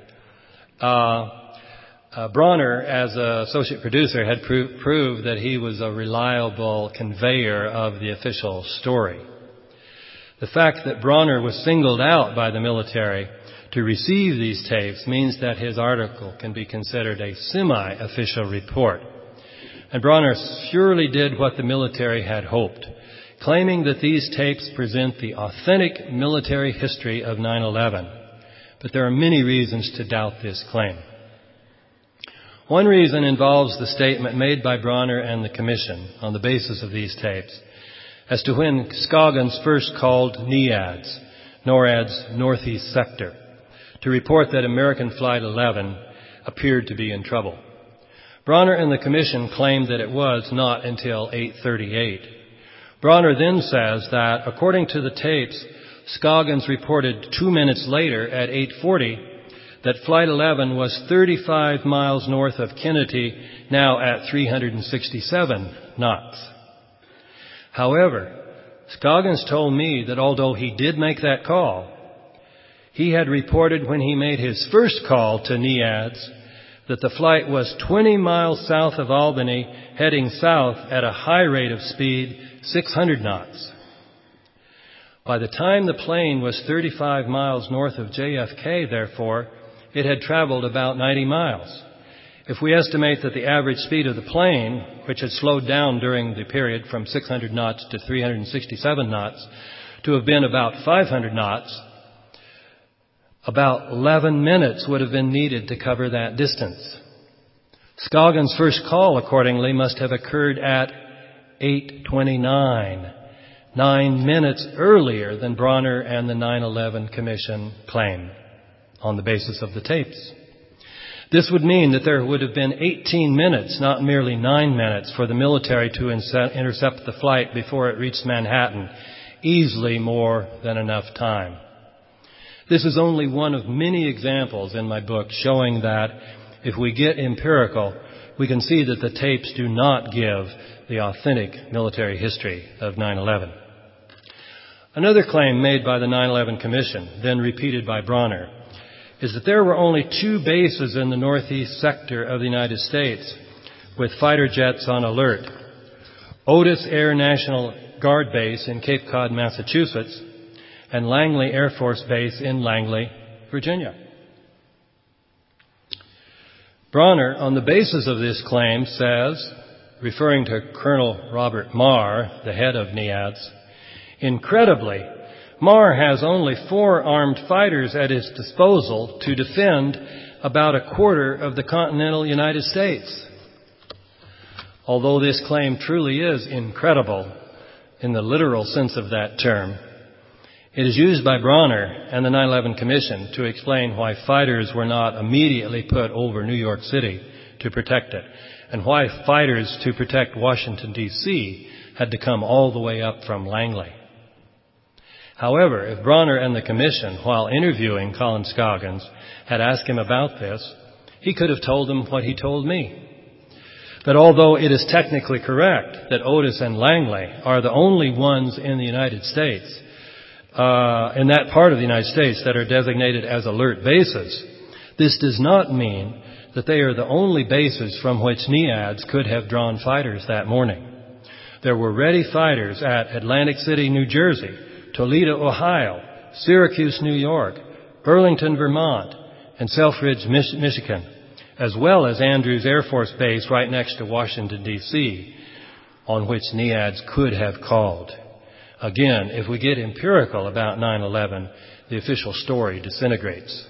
Bronner, as an associate producer, had proved that he was a reliable conveyor of the official story. The fact that Bronner was singled out by the military to receive these tapes means that his article can be considered a semi-official report. And Bronner surely did what the military had hoped, claiming that these tapes present the authentic military history of 9/11. But there are many reasons to doubt this claim. One reason involves the statement made by Bronner and the Commission on the basis of these tapes as to when Scoggins first called NEADS, NORAD's Northeast Sector, to report that American Flight 11 appeared to be in trouble. Bronner and the Commission claimed that it was not until 8:38. Bronner then says that, according to the tapes, Scoggins reported 2 minutes later at 8:40 that Flight 11 was 35 miles north of Kennedy, now at 367 knots. However, Scoggins told me that although he did make that call, he had reported when he made his first call to NEADS that the flight was 20 miles south of Albany, heading south at a high rate of speed, 600 knots. By the time the plane was 35 miles north of JFK, therefore, it had traveled about 90 miles. If we estimate that the average speed of the plane, which had slowed down during the period from 600 knots to 367 knots, to have been about 500 knots, about 11 minutes would have been needed to cover that distance. Scoggins' first call, accordingly, must have occurred at 8:29, 9 minutes earlier than Bronner and the 9/11 Commission claim on the basis of the tapes. This would mean that there would have been 18 minutes, not merely 9 minutes, for the military to intercept the flight before it reached Manhattan. Easily more than enough time. This is only one of many examples in my book showing that if we get empirical, we can see that the tapes do not give the authentic military history of 9/11. Another claim made by the 9/11 Commission, then repeated by Bronner, is that there were only 2 bases in the northeast sector of the United States with fighter jets on alert: Otis Air National Guard Base in Cape Cod, Massachusetts, and Langley Air Force Base in Langley, Virginia. Bronner, on the basis of this claim, says, referring to Colonel Robert Marr, the head of NEADS, incredibly, Marr has only 4 armed fighters at his disposal to defend about a quarter of the continental United States. Although this claim truly is incredible in the literal sense of that term, it is used by Bronner and the 9/11 Commission to explain why fighters were not immediately put over New York City to protect it, and why fighters to protect Washington, D.C. had to come all the way up from Langley. However, if Bronner and the Commission, while interviewing Colin Scoggins, had asked him about this, he could have told them what he told me. That although it is technically correct that Otis and Langley are the only ones in the United States, in that part of the United States that are designated as alert bases, this does not mean that they are the only bases from which NEADS could have drawn fighters that morning. There were ready fighters at Atlantic City, New Jersey, Toledo, Ohio, Syracuse, New York, Burlington, Vermont, and Selfridge, Michigan, as well as Andrews Air Force Base right next to Washington, D.C., on which NEADS could have called. Again, if we get empirical about 9/11, the official story disintegrates.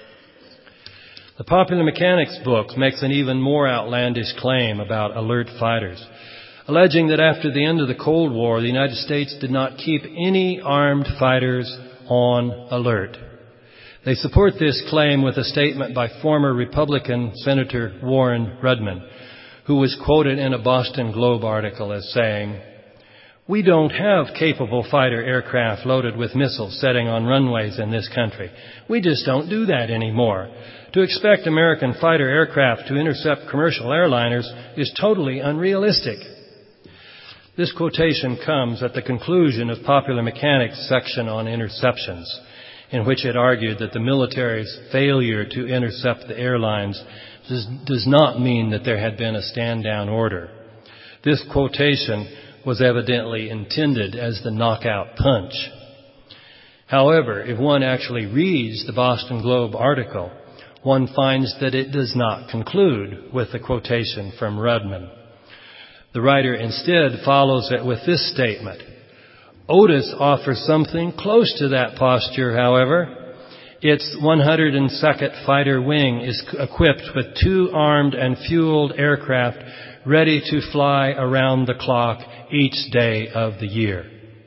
The Popular Mechanics book makes an even more outlandish claim about alert fighters, alleging that after the end of the Cold War, the United States did not keep any armed fighters on alert. They support this claim with a statement by former Republican Senator Warren Rudman, who was quoted in a Boston Globe article as saying, "We don't have capable fighter aircraft loaded with missiles setting on runways in this country. We just don't do that anymore. To expect American fighter aircraft to intercept commercial airliners is totally unrealistic." This quotation comes at the conclusion of Popular Mechanics' section on interceptions, in which it argued that the military's failure to intercept the airlines does not mean that there had been a stand-down order. This quotation was evidently intended as the knockout punch. However, if one actually reads the Boston Globe article, one finds that it does not conclude with the quotation from Rudman. The writer instead follows it with this statement. Otis offers something close to that posture, however. Its 102nd Fighter Wing is equipped with 2 armed and fueled aircraft ready to fly around the clock each day of the year.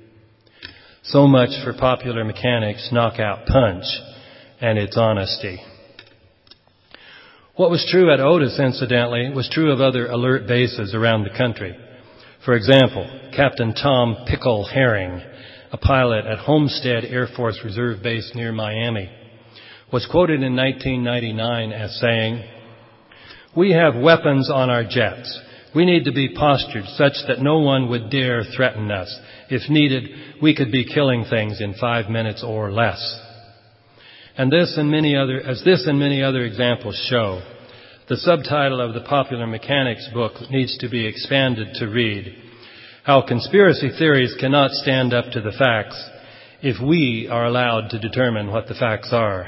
So much for Popular Mechanics' knockout punch and its honesty. What was true at Otis, incidentally, was true of other alert bases around the country. For example, Captain Tom Pickle Herring, a pilot at Homestead Air Force Reserve Base near Miami, was quoted in 1999 as saying, "We have weapons on our jets. We need to be postured such that no one would dare threaten us. If needed, we could be killing things in 5 minutes or less." And this and many other examples show, the subtitle of the Popular Mechanics book needs to be expanded to read, "How Conspiracy Theories Cannot Stand Up to the Facts, if we are allowed to determine what the facts are.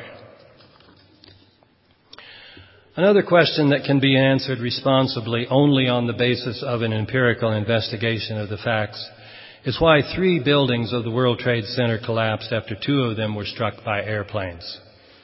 Another question that can be answered responsibly only on the basis of an empirical investigation of the facts is why 3 buildings of the World Trade Center collapsed after 2 of them were struck by airplanes.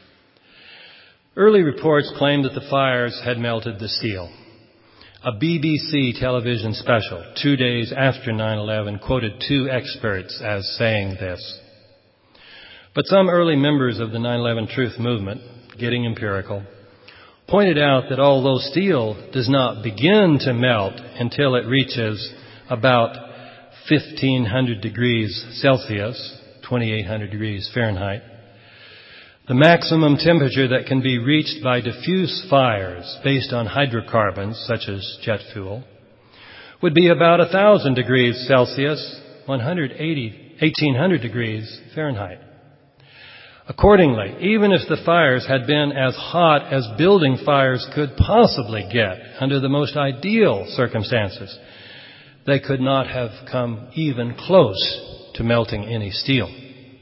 Early reports claimed that the fires had melted the steel. A BBC television special 2 days after 9/11 quoted 2 experts as saying this. But some early members of the 9/11 Truth Movement, getting empirical, pointed out that although steel does not begin to melt until it reaches about 1,500 degrees Celsius, 2,800 degrees Fahrenheit, the maximum temperature that can be reached by diffuse fires based on hydrocarbons, such as jet fuel, would be about 1,000 degrees Celsius, 1,800 degrees Fahrenheit. Accordingly, even if the fires had been as hot as building fires could possibly get under the most ideal circumstances, they could not have come even close to melting any steel.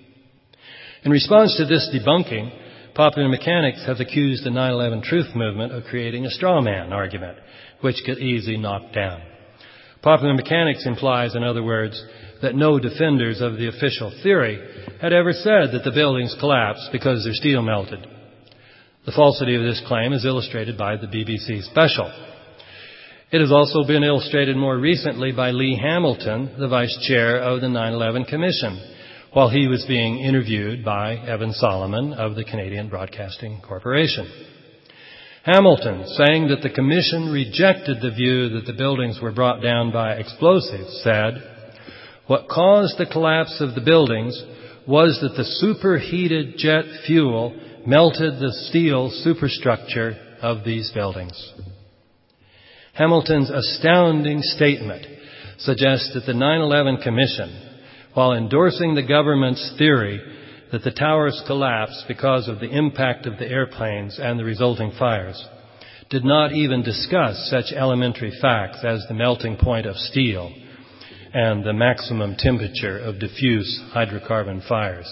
In response to this debunking, popular mechanics have accused the 9/11 Truth Movement of creating a straw man argument, which could easily knock down. Popular mechanics implies, in other words, that no defenders of the official theory had ever said that the buildings collapsed because their steel melted. The falsity of this claim is illustrated by the BBC special. It has also been illustrated more recently by Lee Hamilton, the vice chair of the 9/11 Commission, while he was being interviewed by Evan Solomon of the Canadian Broadcasting Corporation. Hamilton, saying that the Commission rejected the view that the buildings were brought down by explosives, said, "What caused the collapse of the buildings was that the superheated jet fuel melted the steel superstructure of these buildings." Hamilton's astounding statement suggests that the 9/11 Commission, while endorsing the government's theory that the towers collapsed because of the impact of the airplanes and the resulting fires, did not even discuss such elementary facts as the melting point of steel and the maximum temperature of diffuse hydrocarbon fires.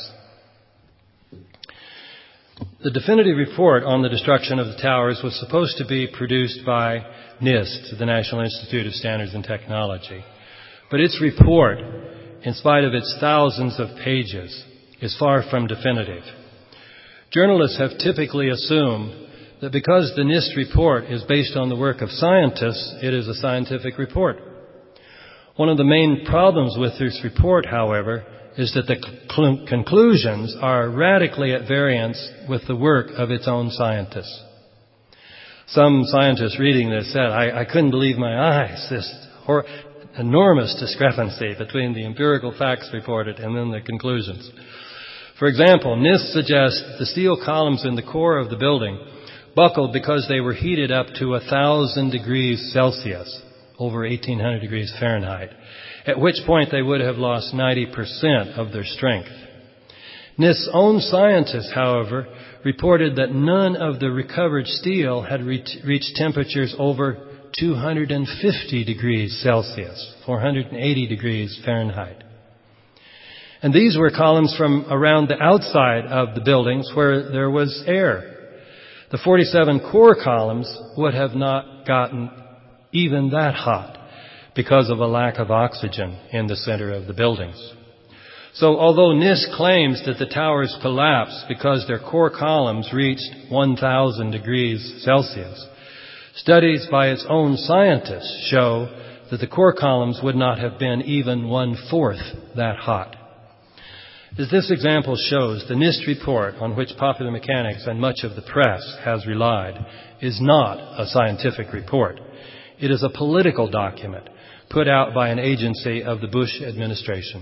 The definitive report on the destruction of the towers was supposed to be produced by NIST, the National Institute of Standards and Technology. But its report, in spite of its thousands of pages, is far from definitive. Journalists have typically assumed that because the NIST report is based on the work of scientists, it is a scientific report. One of the main problems with this report, however, is that the conclusions are radically at variance with the work of its own scientists. Some scientists reading this said, I couldn't believe my eyes, this enormous discrepancy between the empirical facts reported and then the conclusions. For example, NIST suggests the steel columns in the core of the building buckled because they were heated up to 1,000 degrees Celsius, over 1,800 degrees Fahrenheit, at which point they would have lost 90% of their strength. NIST's own scientists, however, reported that none of the recovered steel had reached temperatures over 250 degrees Celsius, 480 degrees Fahrenheit. And these were columns from around the outside of the buildings where there was air. The 47 core columns would have not gotten even that hot because of a lack of oxygen in the center of the buildings. So although NIST claims that the towers collapsed because their core columns reached 1,000 degrees Celsius, studies by its own scientists show that the core columns would not have been even 1/4 that hot. As this example shows, the NIST report on which popular mechanics and much of the press has relied is not a scientific report. It is a political document put out by an agency of the Bush administration.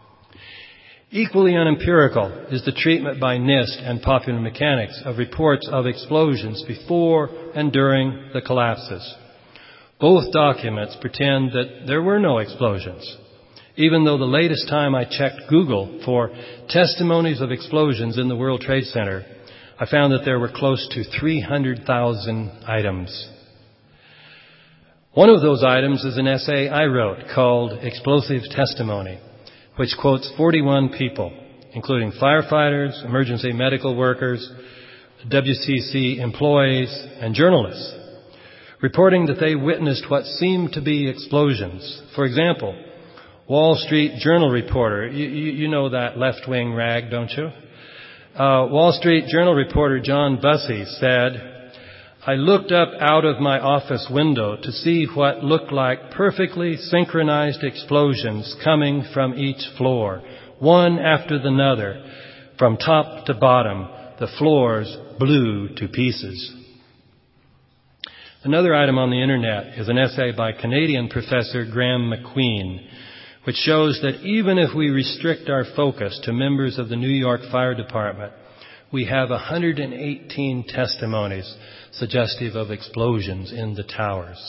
Equally unempirical is the treatment by NIST and popular mechanics of reports of explosions before and during the collapses. Both documents pretend that there were no explosions, even though the latest time I checked Google for testimonies of explosions in the World Trade Center, I found that there were close to 300,000 items. One of those items is an essay I wrote called Explosive Testimony, which quotes 41 people, including firefighters, emergency medical workers, WCC employees, and journalists, reporting that they witnessed what seemed to be explosions. For example, Wall Street Journal reporter, you know that left-wing rag, don't you? Wall Street Journal reporter John Bussey said, "I looked up out of my office window to see what looked like perfectly synchronized explosions coming from each floor, one after another, from top to bottom. The floors blew to pieces." Another item on the internet is an essay by Canadian professor Graham McQueen, which shows that even if we restrict our focus to members of the New York Fire Department, we have 118 testimonies suggestive of explosions in the towers.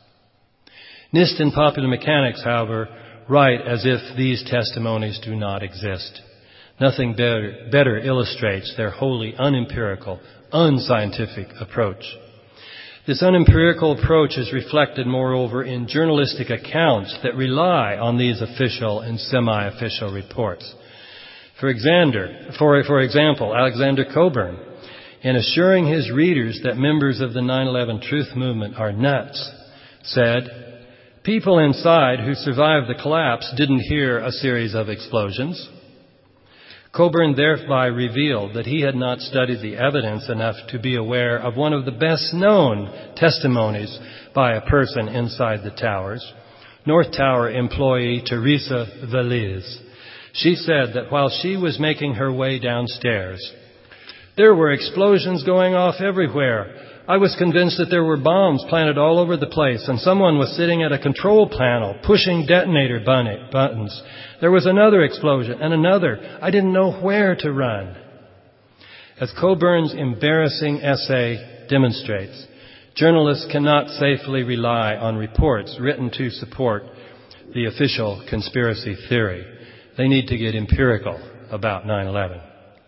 NIST and Popular Mechanics, however, write as if these testimonies do not exist. Nothing better illustrates their wholly unempirical, unscientific approach. This unempirical approach is reflected, moreover, in journalistic accounts that rely on these official and semi-official reports. For example, Alexander Cockburn, in assuring his readers that members of the 9/11 Truth Movement are nuts, said, "People inside who survived the collapse didn't hear a series of explosions." Cockburn thereby revealed that he had not studied the evidence enough to be aware of one of the best-known testimonies by a person inside the towers, North Tower employee Teresa Veliz. She said that while she was making her way downstairs, "There were explosions going off everywhere. I was convinced that there were bombs planted all over the place, and someone was sitting at a control panel pushing detonator buttons. There was another explosion and another. I didn't know where to run." As Cockburn's embarrassing essay demonstrates, journalists cannot safely rely on reports written to support the official conspiracy theory. They need to get empirical about 9/11.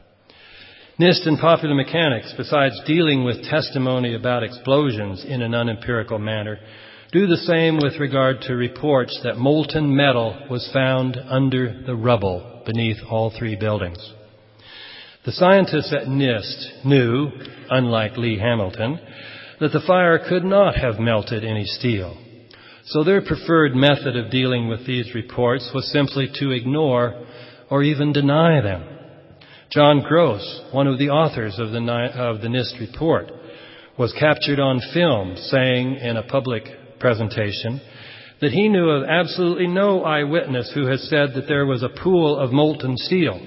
NIST and Popular Mechanics, besides dealing with testimony about explosions in an unempirical manner, do the same with regard to reports that molten metal was found under the rubble beneath all three buildings. The scientists at NIST knew, unlike Lee Hamilton, that the fire could not have melted any steel. So their preferred method of dealing with these reports was simply to ignore or even deny them. John Gross, one of the authors of the NIST report, was captured on film saying in a public presentation that he knew of absolutely no eyewitness who has said that there was a pool of molten steel.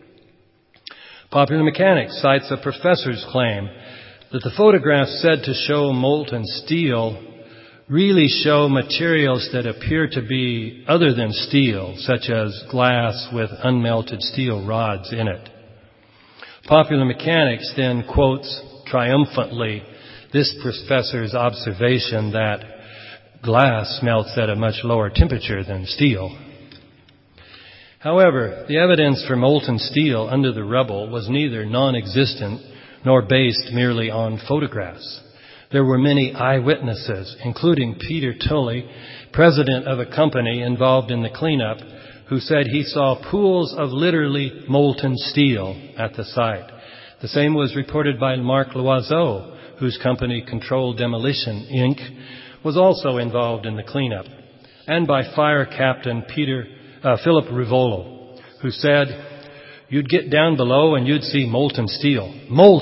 Popular Mechanics cites a professor's claim that the photographs said to show molten steel really show materials that appear to be other than steel, such as glass with unmelted steel rods in it. Popular Mechanics then quotes triumphantly this professor's observation that glass melts at a much lower temperature than steel. However, the evidence for molten steel under the rubble was neither non-existent nor based merely on photographs. There were many eyewitnesses, including Peter Tully, president of a company involved in the cleanup, who said he saw pools of literally molten steel at the site. The same was reported by Marc Loiseau, whose company Controlled Demolition, Inc., was also involved in the cleanup, and by fire captain Philip Rivolo, who said, "You'd get down below and you'd see molten steel,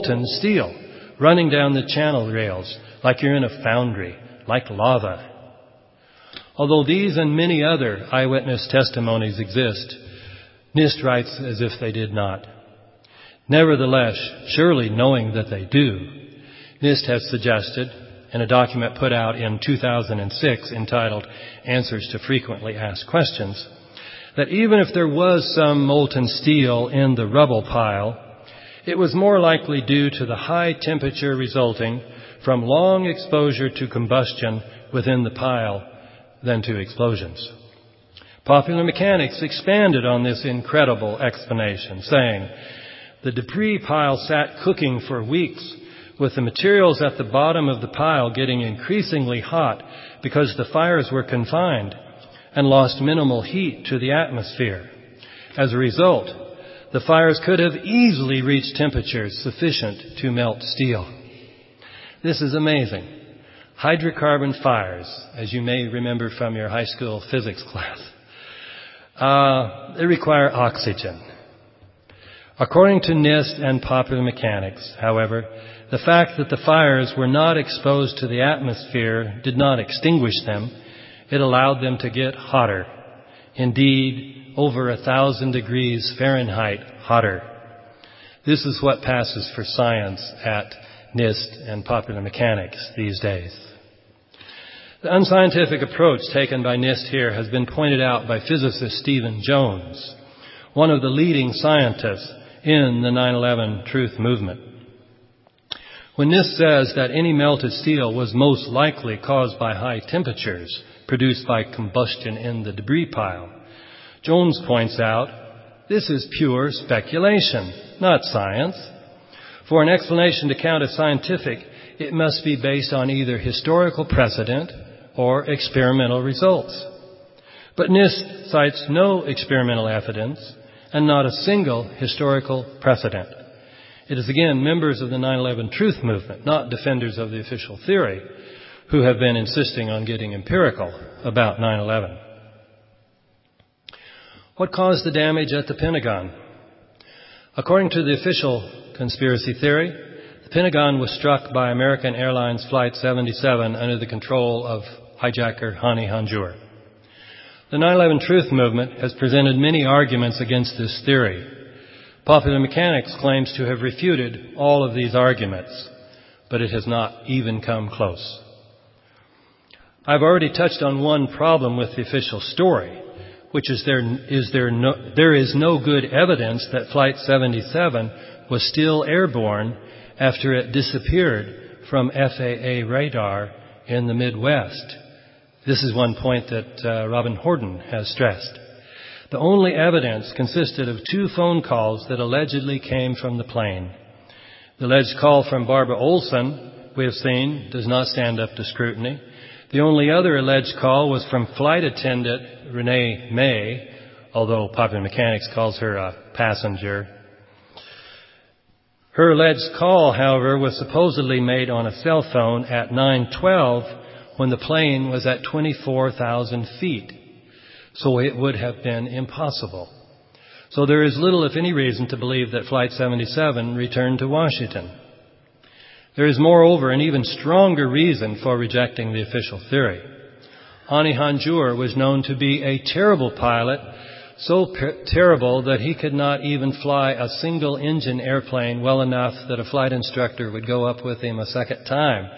running down the channel rails like you're in a foundry, like lava." Although these and many other eyewitness testimonies exist, NIST writes as if they did not. Nevertheless, surely knowing that they do, NIST has suggested, in a document put out in 2006 entitled Answers to Frequently Asked Questions, that even if there was some molten steel in the rubble pile, it was more likely due to the high temperature resulting from long exposure to combustion within the pile than to explosions. Popular Mechanics expanded on this incredible explanation, saying, "The debris pile sat cooking for weeks, with the materials at the bottom of the pile getting increasingly hot because the fires were confined and lost minimal heat to the atmosphere. As a result, the fires could have easily reached temperatures sufficient to melt steel. This is amazing. Hydrocarbon fires, as you may remember from your high school physics class, they require oxygen. According to NIST and Popular Mechanics, however, the fact that the fires were not exposed to the atmosphere did not extinguish them. It allowed them to get hotter. Indeed, over 1,000 degrees Fahrenheit hotter. This is what passes for science at NIST and Popular Mechanics these days. The unscientific approach taken by NIST here has been pointed out by physicist Stephen Jones, one of the leading scientists in the 9/11 truth movement. When NIST says that any melted steel was most likely caused by high temperatures produced by combustion in the debris pile, Jones points out this is pure speculation, not science. For an explanation to count as scientific, it must be based on either historical precedent or experimental results. But NIST cites no experimental evidence and not a single historical precedent. It is again members of the 9/11 truth movement, not defenders of the official theory, who have been insisting on getting empirical about 9/11. What caused the damage at the Pentagon? According to the official conspiracy theory, the Pentagon was struck by American Airlines Flight 77 under the control of hijacker Hani Hanjour. The 9/11 truth movement has presented many arguments against this theory. Popular Mechanics claims to have refuted all of these arguments, but it has not even come close. I've already touched on one problem with the official story, which is there is no good evidence that Flight 77 was still airborne after it disappeared from FAA radar in the Midwest. This is one point that Robin Horton has stressed. The only evidence consisted of 2 phone calls that allegedly came from the plane. The alleged call from Barbara Olson, we have seen, does not stand up to scrutiny. The only other alleged call was from flight attendant Renee May, although Popular Mechanics calls her a passenger. Her alleged call, however, was supposedly made on a cell phone at 9:12 when the plane was at 24,000 feet. So it would have been impossible. So there is little, if any, reason to believe that Flight 77 returned to Washington. There is, moreover, an even stronger reason for rejecting the official theory. Hani Hanjour was known to be a terrible pilot, so terrible that he could not even fly a single-engine airplane well enough that a flight instructor would go up with him a second time.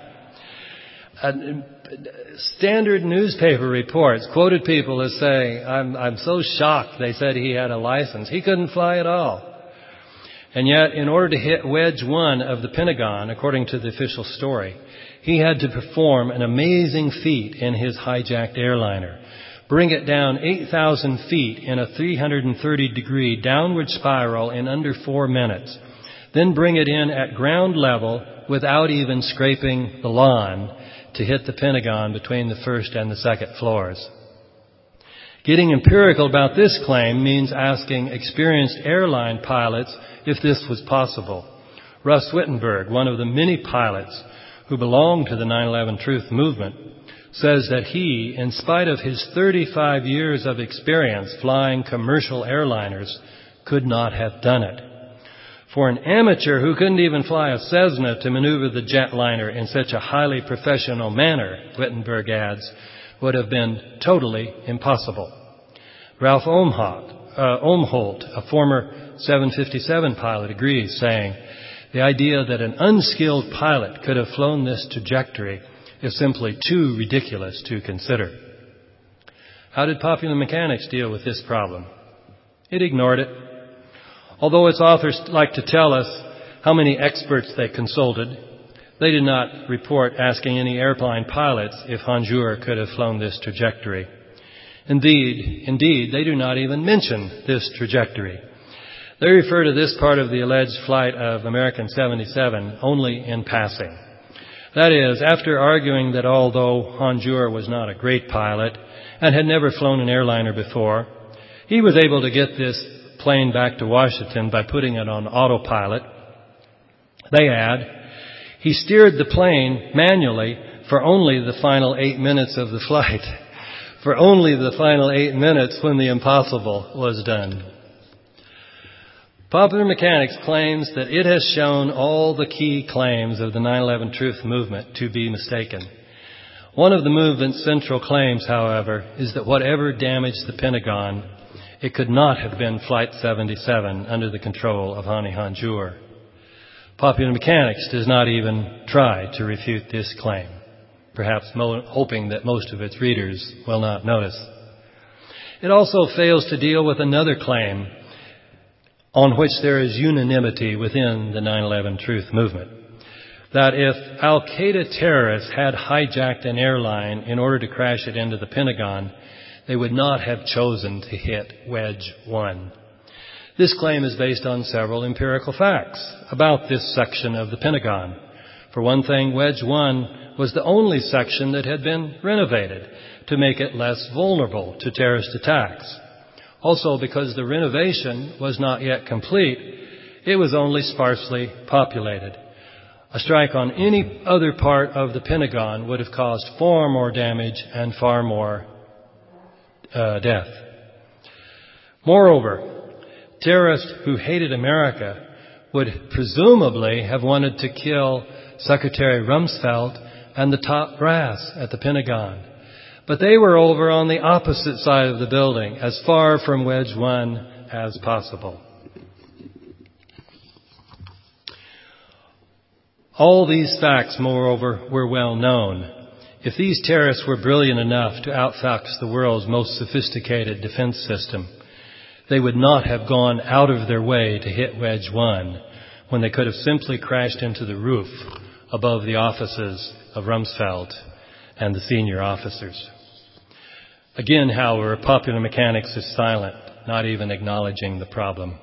Standard newspaper reports quoted people as saying, I'm so shocked they said he had a license. He couldn't fly at all. And yet, in order to hit Wedge 1 of the Pentagon, according to the official story, he had to perform an amazing feat in his hijacked airliner. Bring it down 8,000 feet in a 330-degree downward spiral in under 4 minutes. Then bring it in at ground level without even scraping the lawn to hit the Pentagon between the first and the second floors. Getting empirical about this claim means asking experienced airline pilots if this was possible. Russ Wittenberg, one of the many pilots who belong to the 9/11 truth movement, says that he, in spite of his 35 years of experience flying commercial airliners, could not have done it. For an amateur who couldn't even fly a Cessna to maneuver the jetliner in such a highly professional manner, Wittenberg adds, would have been totally impossible. Ralph Omholt, a former 757 pilot, agrees, saying, the idea that an unskilled pilot could have flown this trajectory is simply too ridiculous to consider. How did Popular Mechanics deal with this problem? It ignored it. Although its authors like to tell us how many experts they consulted, they did not report asking any airplane pilots if Hanjour could have flown this trajectory. Indeed, they do not even mention this trajectory. They refer to this part of the alleged flight of American 77 only in passing. That is, after arguing that although Hanjour was not a great pilot and had never flown an airliner before, he was able to get this plane back to Washington by putting it on autopilot. They add, he steered the plane manually for only the final 8 minutes of the flight, for only the final 8 minutes when the impossible was done. Popular Mechanics claims that it has shown all the key claims of the 9/11 Truth Movement to be mistaken. One of the movement's central claims, however, is that whatever damaged the Pentagon, it could not have been Flight 77 under the control of Hani Hanjour. Popular Mechanics does not even try to refute this claim, perhaps hoping that most of its readers will not notice. It also fails to deal with another claim on which there is unanimity within the 9/11 Truth Movement, that if al-Qaeda terrorists had hijacked an airline in order to crash it into the Pentagon, they would not have chosen to hit Wedge 1. This claim is based on several empirical facts about this section of the Pentagon. For one thing, Wedge 1 was the only section that had been renovated to make it less vulnerable to terrorist attacks. Also, because the renovation was not yet complete, it was only sparsely populated. A strike on any other part of the Pentagon would have caused far more damage and far more death. Moreover, terrorists who hated America would presumably have wanted to kill Secretary Rumsfeld and the top brass at the Pentagon. But they were over on the opposite side of the building, as far from Wedge 1 as possible. All these facts, moreover, were well known. If these terrorists were brilliant enough to outfox the world's most sophisticated defense system, they would not have gone out of their way to hit Wedge 1 when they could have simply crashed into the roof above the offices of Rumsfeld and the senior officers. Again, however, Popular Mechanics is silent, not even acknowledging the problem.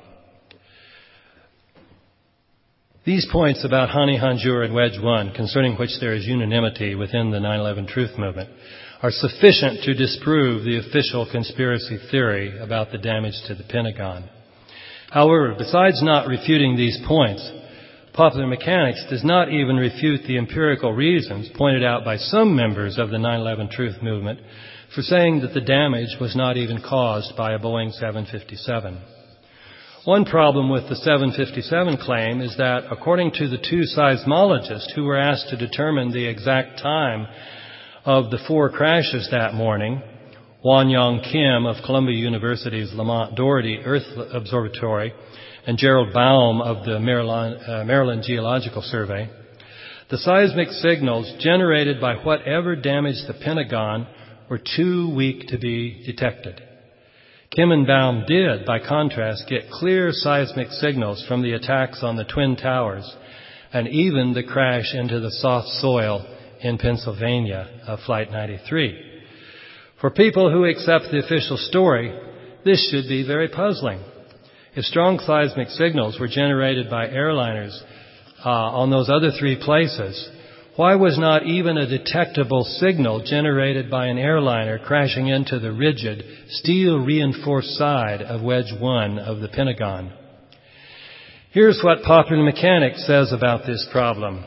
These points about Hani Hanjour and Wedge 1, concerning which there is unanimity within the 9/11 Truth Movement, are sufficient to disprove the official conspiracy theory about the damage to the Pentagon. However, besides not refuting these points, Popular Mechanics does not even refute the empirical reasons pointed out by some members of the 9/11 Truth Movement for saying that the damage was not even caused by a Boeing 757. One problem with the 757 claim is that, according to the two seismologists who were asked to determine the exact time of the 4 crashes that morning, Won-Young Kim of Columbia University's Lamont Doherty Earth Observatory and Gerald Baum of the Maryland Geological Survey, the seismic signals generated by whatever damaged the Pentagon were too weak to be detected. Kim and Baum did, by contrast, get clear seismic signals from the attacks on the Twin Towers and even the crash into the soft soil in Pennsylvania of Flight 93. For people who accept the official story, this should be very puzzling. If strong seismic signals were generated by airliners on those other 3 places, why was not even a detectable signal generated by an airliner crashing into the rigid, steel-reinforced side of Wedge 1 of the Pentagon? Here's what Popular Mechanics says about this problem.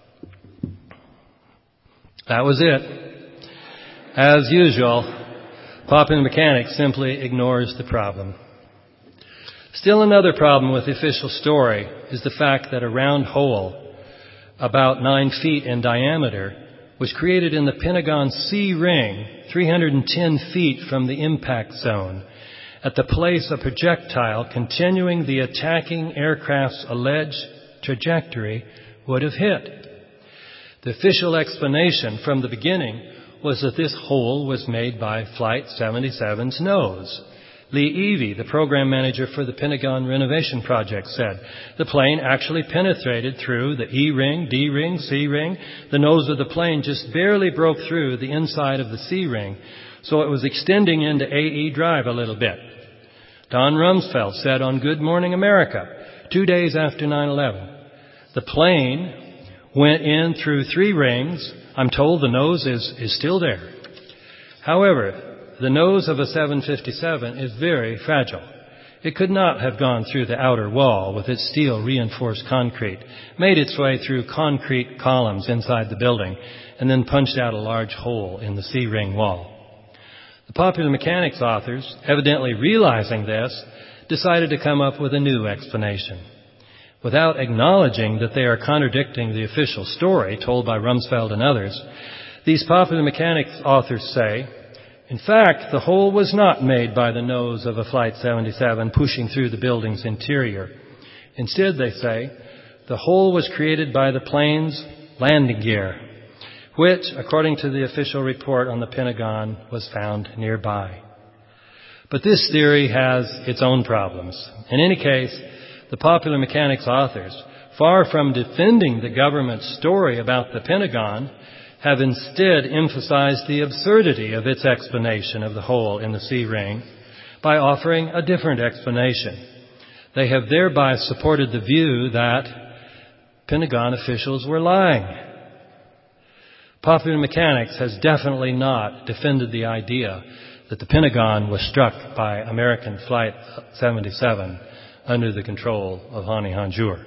That was it. As usual, Popular Mechanics simply ignores the problem. Still another problem with the official story is the fact that a round hole about 9 feet in diameter was created in the Pentagon C ring, 310 feet from the impact zone, at the place a projectile continuing the attacking aircraft's alleged trajectory would have hit. The official explanation from the beginning was that this hole was made by Flight 77's nose. Lee Evey, the program manager for the Pentagon renovation project, said the plane actually penetrated through the E ring, D ring, C ring. The nose of the plane just barely broke through the inside of the C ring, so it was extending into AE drive a little bit. Don Rumsfeld said on Good Morning America, 2 days after 9/11, the plane went in through 3 rings. I'm told the nose is still there. However, the nose of a 757 is very fragile. It could not have gone through the outer wall with its steel-reinforced concrete, made its way through concrete columns inside the building, and then punched out a large hole in the C-ring wall. The popular mechanics authors, evidently realizing this, decided to come up with a new explanation. Without acknowledging that they are contradicting the official story told by Rumsfeld and others, these popular mechanics authors say, in fact, the hole was not made by the nose of a Flight 77 pushing through the building's interior. Instead, they say, the hole was created by the plane's landing gear, which, according to the official report on the Pentagon, was found nearby. But this theory has its own problems. In any case, the popular mechanics authors, far from defending the government's story about the Pentagon, have instead emphasized the absurdity of its explanation of the hole in the C-ring by offering a different explanation. They have thereby supported the view that Pentagon officials were lying. Popular mechanics has definitely not defended the idea that the Pentagon was struck by American Flight 77 under the control of Hani Hanjour.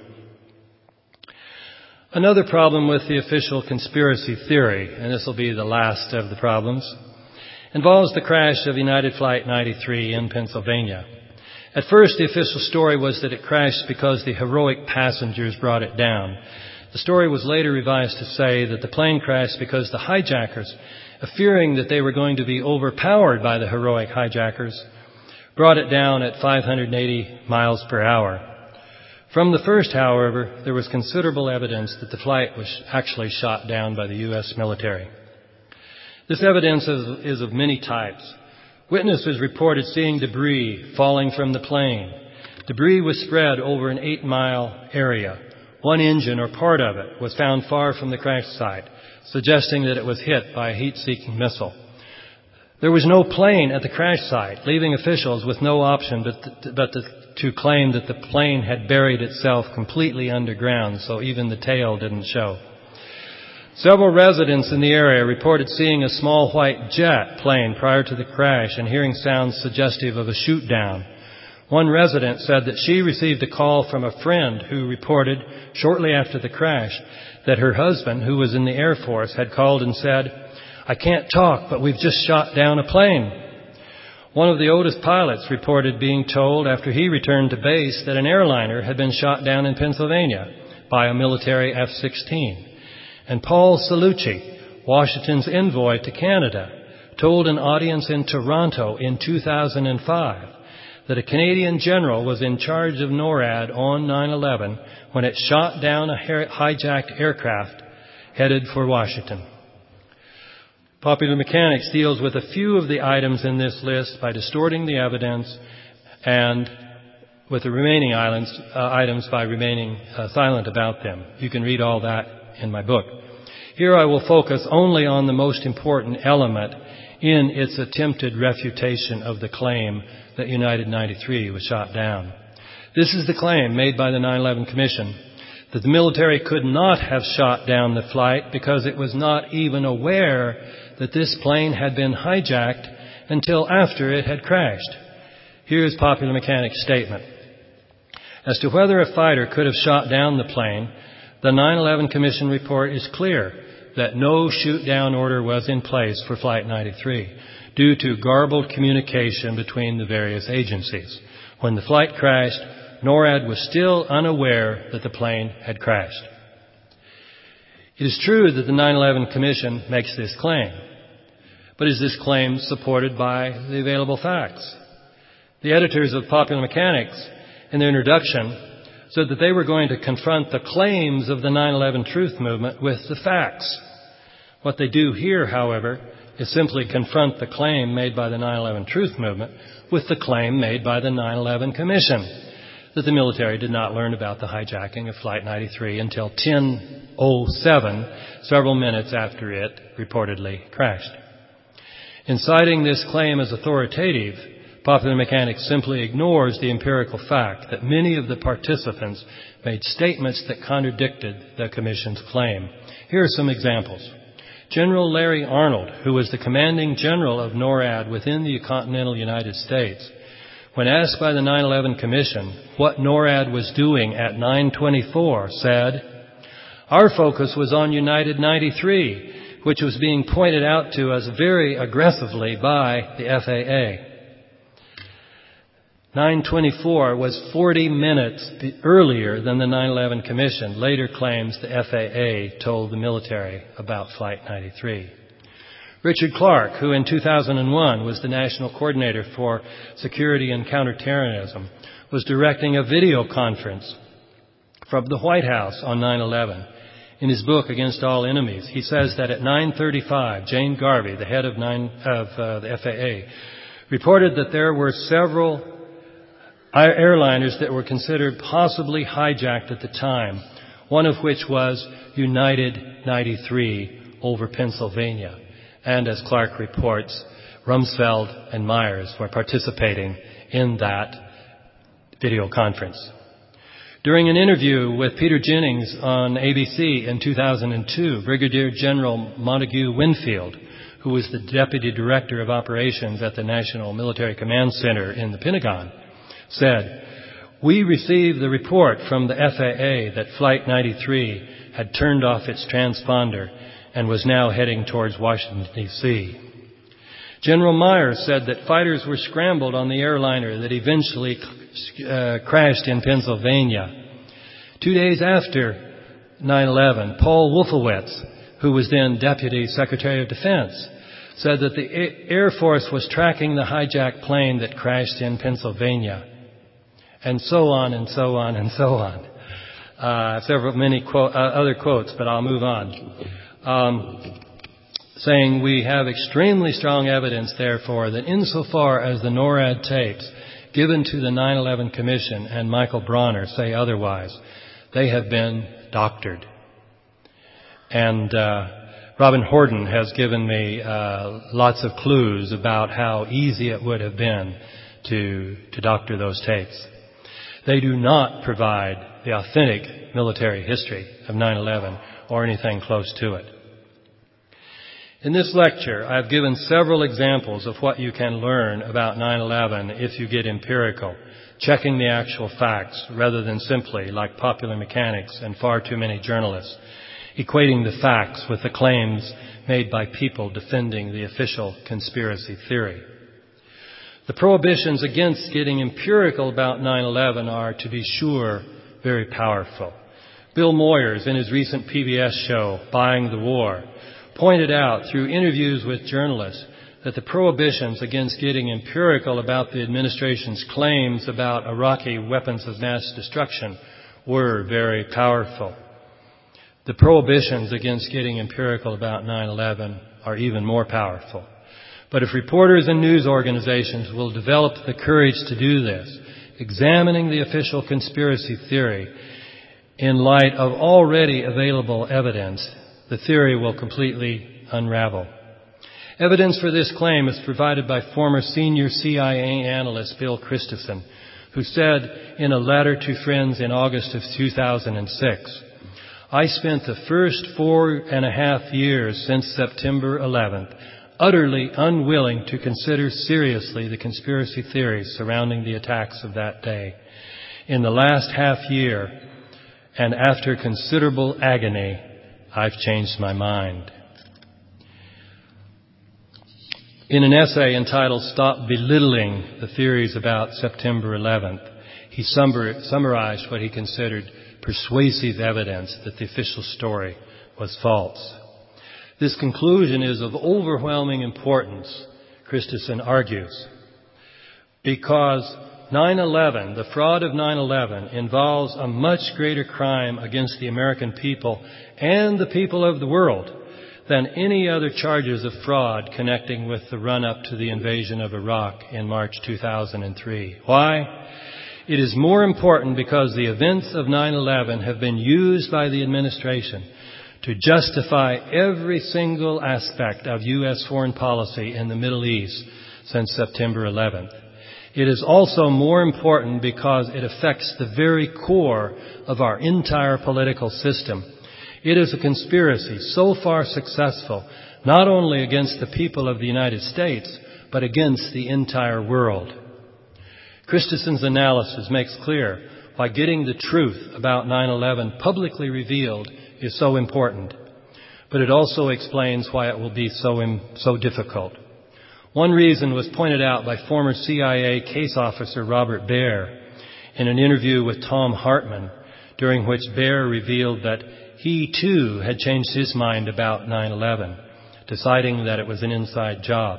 Another problem with the official conspiracy theory, and this will be the last of the problems, involves the crash of United Flight 93 in Pennsylvania. At first, the official story was that it crashed because the heroic passengers brought it down. The story was later revised to say that the plane crashed because the hijackers, fearing that they were going to be overpowered by the heroic hijackers, brought it down at 580 miles per hour. From the first, however, there was considerable evidence that the flight was actually shot down by the U.S. military. This evidence is of many types. Witnesses reported seeing debris falling from the plane. Debris was spread over an 8-mile area. One engine or part of it was found far from the crash site, suggesting that it was hit by a heat-seeking missile. There was no plane at the crash site, leaving officials with no option but to claim that the plane had buried itself completely underground, so even the tail didn't show. Several residents in the area reported seeing a small white jet plane prior to the crash and hearing sounds suggestive of a shoot-down. One resident said that she received a call from a friend who reported, shortly after the crash, that her husband, who was in the Air Force, had called and said, "I can't talk, but we've just shot down a plane." One of the Otis pilots reported being told after he returned to base that an airliner had been shot down in Pennsylvania by a military F-16. And Paul Cellucci, Washington's envoy to Canada, told an audience in Toronto in 2005 that a Canadian general was in charge of NORAD on 9/11 when it shot down a hijacked aircraft headed for Washington. Popular Mechanics deals with a few of the items in this list by distorting the evidence and with the remaining items by remaining silent about them. You can read all that in my book. Here I will focus only on the most important element in its attempted refutation of the claim that United 93 was shot down. This is the claim made by the 9/11 Commission that the military could not have shot down the flight because it was not even aware that this plane had been hijacked until after it had crashed. Here's Popular Mechanics' statement. As to whether a fighter could have shot down the plane, the 9/11 Commission report is clear that no shoot-down order was in place for Flight 93 due to garbled communication between the various agencies. When the flight crashed, NORAD was still unaware that the plane had crashed. It is true that the 9/11 Commission makes this claim, but is this claim supported by the available facts? The editors of Popular Mechanics, in their introduction, said that they were going to confront the claims of the 9/11 Truth Movement with the facts. What they do here, however, is simply confront the claim made by the 9/11 Truth Movement with the claim made by the 9/11 Commission, that the military did not learn about the hijacking of Flight 93 until 10:07, several minutes after it reportedly crashed. In citing this claim as authoritative, Popular Mechanics simply ignores the empirical fact that many of the participants made statements that contradicted the Commission's claim. Here are some examples. General Larry Arnold, who was the commanding general of NORAD within the continental United States, when asked by the 9/11 Commission what NORAD was doing at 9/24, said, "Our focus was on United 93, which was being pointed out to us very aggressively by the FAA." 9/24 was 40 minutes earlier than the 9/11 Commission later claims the FAA told the military about Flight 93. Richard Clark, who in 2001 was the National Coordinator for Security and Counterterrorism, was directing a video conference from the White House on 9/11. In his book, Against All Enemies, he says that at 9:35, Jane Garvey, the head of the FAA, reported that there were several airliners that were considered possibly hijacked at the time, one of which was United 93 over Pennsylvania. And as Clark reports, Rumsfeld and Myers were participating in that video conference. During an interview with Peter Jennings on ABC in 2002, Brigadier General Montague Winfield, who was the Deputy Director of Operations at the National Military Command Center in the Pentagon, said, "We received the report from the FAA that Flight 93 had turned off its transponder and was now heading towards Washington, D.C. General Myers said that fighters were scrambled on the airliner that eventually crashed in Pennsylvania. 2 days after 9/11, Paul Wolfowitz, who was then Deputy Secretary of Defense, said that the Air Force was tracking the hijacked plane that crashed in Pennsylvania." And so on and so on and so on. Many other quotes, but I'll move on. Saying, "We have extremely strong evidence, therefore, that insofar as the NORAD tapes given to the 9/11 Commission and Michael Bronner say otherwise, they have been doctored." And Robin Horton has given me lots of clues about how easy it would have been to doctor those tapes. They do not provide the authentic military history of 9/11 or anything close to it. In this lecture, I've given several examples of what you can learn about 9/11 if you get empirical, checking the actual facts rather than simply, like popular mechanics and far too many journalists, equating the facts with the claims made by people defending the official conspiracy theory. The prohibitions against getting empirical about 9/11 are, to be sure, very powerful. Bill Moyers, in his recent PBS show, Buying the War, pointed out through interviews with journalists that the prohibitions against getting empirical about the administration's claims about Iraqi weapons of mass destruction were very powerful. The prohibitions against getting empirical about 9/11 are even more powerful. But if reporters and news organizations will develop the courage to do this, examining the official conspiracy theory in light of already available evidence, the theory will completely unravel. Evidence for this claim is provided by former senior CIA analyst Bill Christensen, who said in a letter to friends in August of 2006, "I spent the first 4.5 years since September 11th utterly unwilling to consider seriously the conspiracy theories surrounding the attacks of that day. In the last half year, and after considerable agony, I've changed my mind." In an essay entitled "Stop Belittling the Theories About September 11th, he summarized what he considered persuasive evidence that the official story was false. This conclusion is of overwhelming importance, Christensen argues, because 9/11, the fraud of 9/11, involves a much greater crime against the American people and the people of the world than any other charges of fraud connecting with the run-up to the invasion of Iraq in March 2003. Why? It is more important because the events of 9/11 have been used by the administration to justify every single aspect of U.S. foreign policy in the Middle East since September 11th. It is also more important because it affects the very core of our entire political system. It is a conspiracy so far successful, not only against the people of the United States, but against the entire world. Christensen's analysis makes clear why getting the truth about 9/11 publicly revealed is so important, but it also explains why it will be so difficult. One reason was pointed out by former CIA case officer Robert Baer in an interview with Tom Hartman, during which Baer revealed that he too had changed his mind about 9/11, deciding that it was an inside job.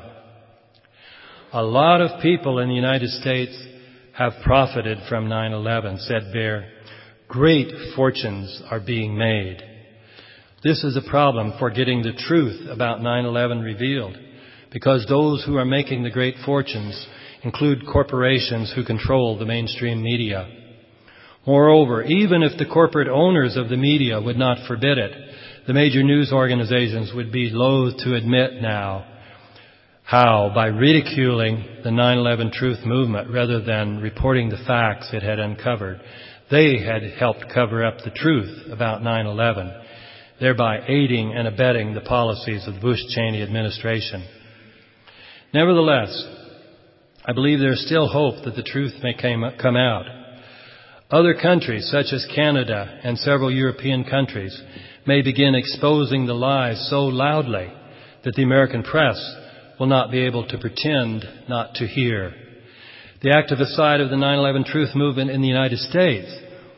A lot of people in the United States have profited from 9/11, said Baer. Great fortunes are being made. This is a problem for getting the truth about 9/11 revealed, because those who are making the great fortunes include corporations who control the mainstream media. Moreover, even if the corporate owners of the media would not forbid it, the major news organizations would be loath to admit now how, by ridiculing the 9/11 truth movement rather than reporting the facts it had uncovered, they had helped cover up the truth about 9/11, thereby aiding and abetting the policies of the Bush-Cheney administration. Nevertheless, I believe there is still hope that the truth may come out. Other countries, such as Canada and several European countries, may begin exposing the lies so loudly that the American press will not be able to pretend not to hear. The activist side of the 9/11 truth movement in the United States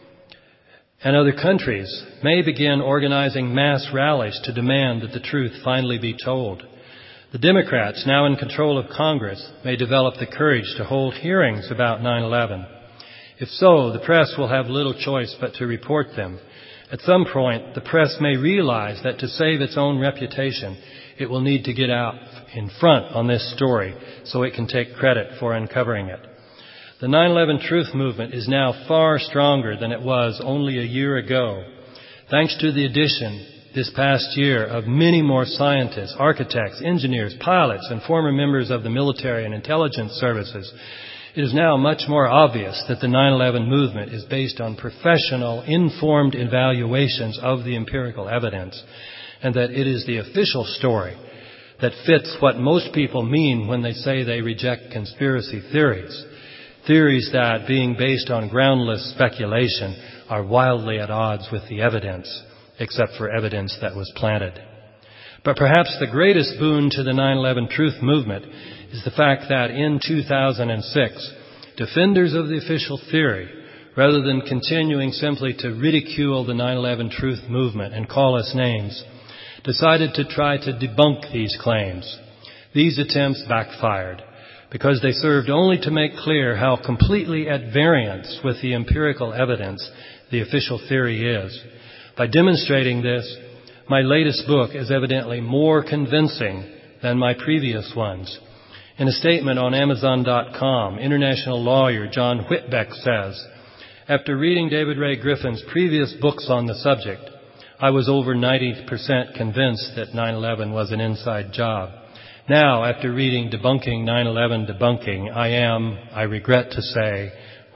and other countries may begin organizing mass rallies to demand that the truth finally be told. The Democrats, now in control of Congress, may develop the courage to hold hearings about 9/11. If so, the press will have little choice but to report them. At some point, the press may realize that to save its own reputation, it will need to get out in front on this story so it can take credit for uncovering it. The 9/11 truth movement is now far stronger than it was only a year ago, thanks to the addition this past year of many more scientists, architects, engineers, pilots, and former members of the military and intelligence services. It is now much more obvious that the 9/11 movement is based on professional, informed evaluations of the empirical evidence, and that it is the official story that fits what most people mean when they say they reject conspiracy theories. Theories that, being based on groundless speculation, are wildly at odds with the evidence, except for evidence that was planted. But perhaps the greatest boon to the 9/11 truth movement is the fact that in 2006, defenders of the official theory, rather than continuing simply to ridicule the 9/11 truth movement and call us names, decided to try to debunk these claims. These attempts backfired because they served only to make clear how completely at variance with the empirical evidence the official theory is. By demonstrating this, my latest book is evidently more convincing than my previous ones. In a statement on Amazon.com, international lawyer John Whitbeck says, "After reading David Ray Griffin's previous books on the subject, I was over 90% convinced that 9/11 was an inside job. Now, after reading Debunking 9/11 Debunking, I am, I regret to say,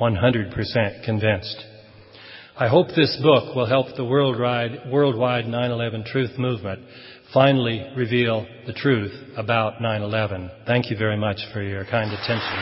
100% convinced." I hope this book will help the worldwide 9/11 truth movement finally reveal the truth about 9/11. Thank you very much for your kind attention.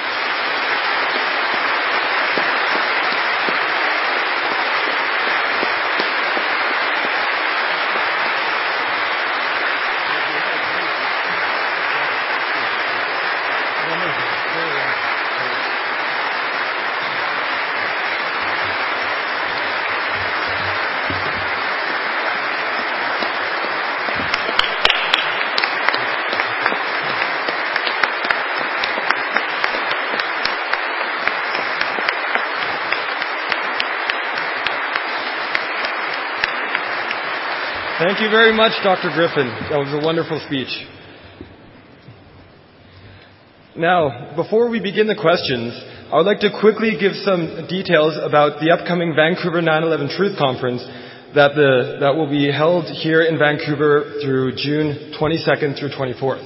Thank you very much, Dr. Griffin. That was a wonderful speech. Now, before we begin the questions, I would like to quickly give some details about the upcoming Vancouver 9/11 Truth Conference that will be held here in Vancouver through June 22nd through 24th.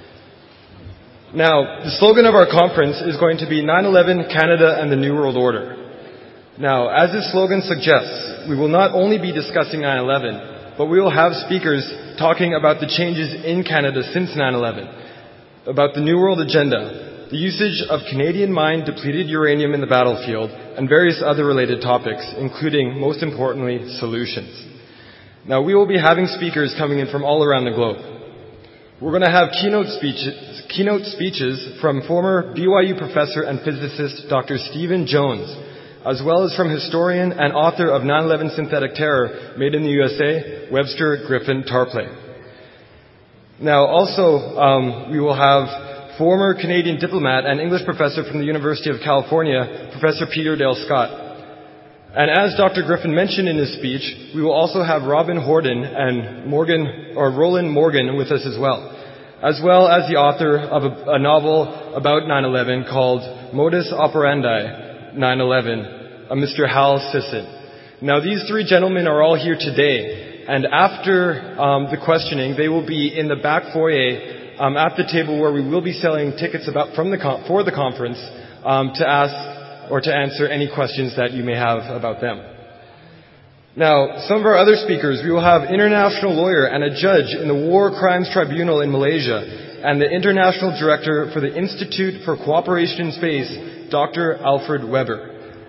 Now, the slogan of our conference is going to be 9/11, Canada and the New World Order. Now, as this slogan suggests, we will not only be discussing 9/11, but we will have speakers talking about the changes in Canada since 9/11, about the New World Agenda, the usage of Canadian-mined depleted uranium in the battlefield, and various other related topics, including, most importantly, solutions. Now, we will be having speakers coming in from all around the globe. We're going to have keynote speeches from former BYU professor and physicist Dr. Stephen Jones, as well as from historian and author of 9/11 Synthetic Terror, Made in the USA, Webster Griffin Tarpley. Now, also, we will have former Canadian diplomat and English professor from the University of California, Professor Peter Dale Scott. And as Dr. Griffin mentioned in his speech, we will also have Robin Horden and Roland Morgan with us as well as the author of a novel about 9/11 called Modus Operandi 9/11, Mr. Hal Sisson. Now, these three gentlemen are all here today, and after the questioning, they will be in the back foyer at the table where we will be selling tickets for the conference to ask or to answer any questions that you may have about them. Now, some of our other speakers, we will have international lawyer and a judge in the War Crimes Tribunal in Malaysia and the international director for the Institute for Cooperation in Space, Dr. Alfred Weber.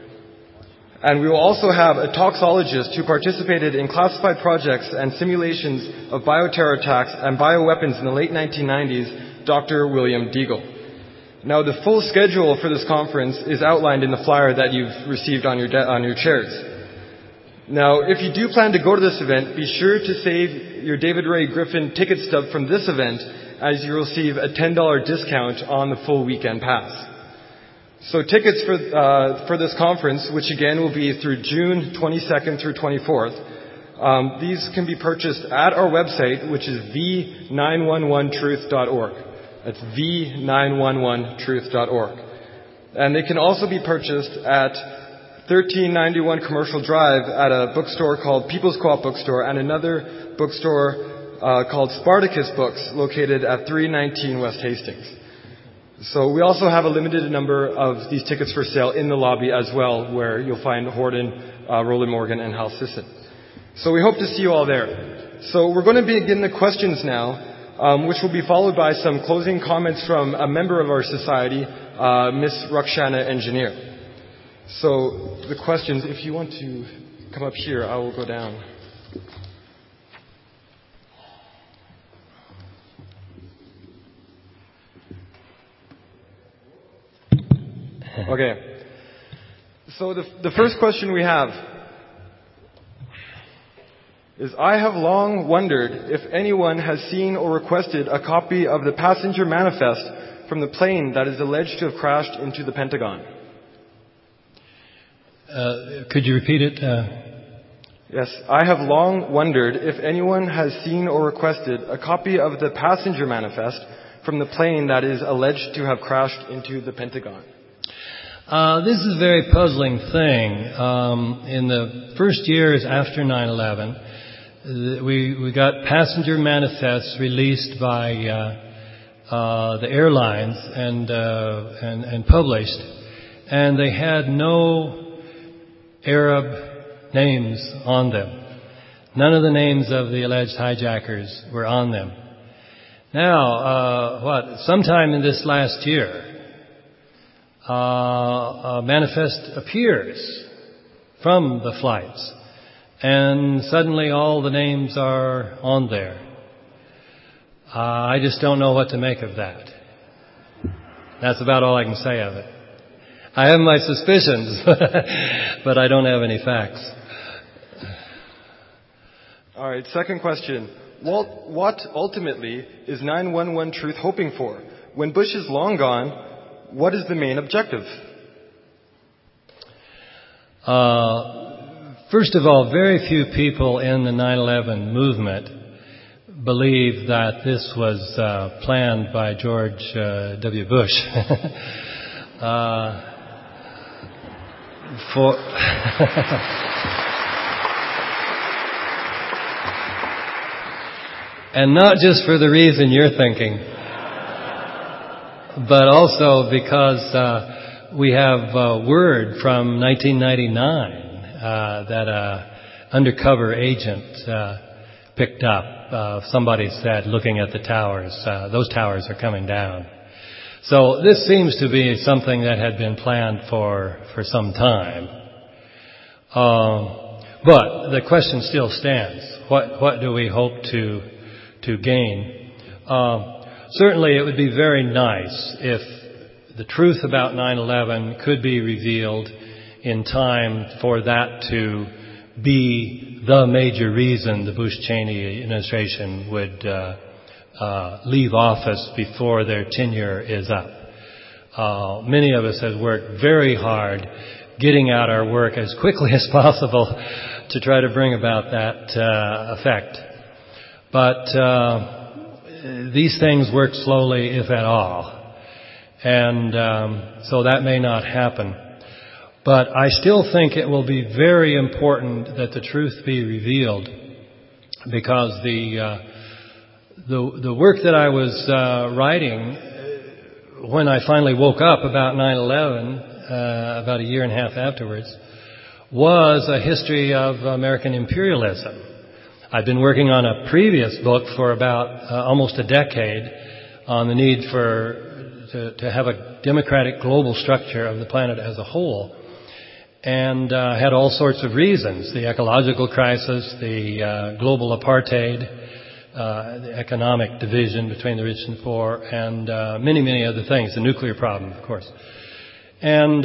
And we will also have a toxologist who participated in classified projects and simulations of bioterror attacks and bioweapons in the late 1990s, Dr. William Deagle. Now, the full schedule for this conference is outlined in the flyer that you've received on your chairs. Now, if you do plan to go to this event, be sure to save your David Ray Griffin ticket stub from this event, as you will receive a $10 discount on the full weekend pass. So tickets for this conference, which again will be through June 22nd through 24th, these can be purchased at our website, which is v911truth.org. That's v911truth.org. And they can also be purchased at 1391 Commercial Drive at a bookstore called People's Co-op Bookstore and another bookstore called Spartacus Books located at 319 West Hastings. So we also have a limited number of these tickets for sale in the lobby as well, where you'll find Horden, Roland Morgan, and Hal Sisson. So we hope to see you all there. So we're going to begin the questions now, which will be followed by some closing comments from a member of our society, Miss Rakshana Engineer. So the questions, if you want to come up here, I will go down. Okay. So the first question we have is, I have long wondered if anyone has seen or requested a copy of the passenger manifest from the plane that is alleged to have crashed into the Pentagon. Could you repeat it? Yes. I have long wondered if anyone has seen or requested a copy of the passenger manifest from the plane that is alleged to have crashed into the Pentagon. This is a very puzzling thing. In the first years after 9/11, we got passenger manifests released by the airlines and published, and they had no Arab names on them. None of the names of the alleged hijackers were on them. Now, sometime in this last year, a manifest appears from the flights, and suddenly all the names are on there. I just don't know what to make of that. That's about all I can say of it. I have my suspicions, but I don't have any facts. All right, second question. What ultimately is 911 Truth hoping for? When Bush is long gone, what is the main objective? First of all, very few people in the 9/11 movement believe that this was planned by George W. Bush. And not just for the reason you're thinking, but also because we have word from 1999 that an undercover agent picked up. Somebody said, looking at the towers, those towers are coming down. So this seems to be something that had been planned for some time. But the question still stands. What do we hope to gain? Certainly it would be very nice if the truth about 9/11 could be revealed in time for that to be the major reason the Bush-Cheney administration would leave office before their tenure is up. Many of us have worked very hard getting out our work as quickly as possible to try to bring about that effect. But these things work slowly, if at all. And so that may not happen. But I still think it will be very important that the truth be revealed, because the work that I was writing when I finally woke up about 9/11, about a year and a half afterwards, was a history of American imperialism. I'd been working on a previous book for about almost a decade on the need to have a democratic global structure of the planet as a whole, and had all sorts of reasons: the ecological crisis, the global apartheid, the economic division between the rich and poor, and many, many other things, the nuclear problem, of course. And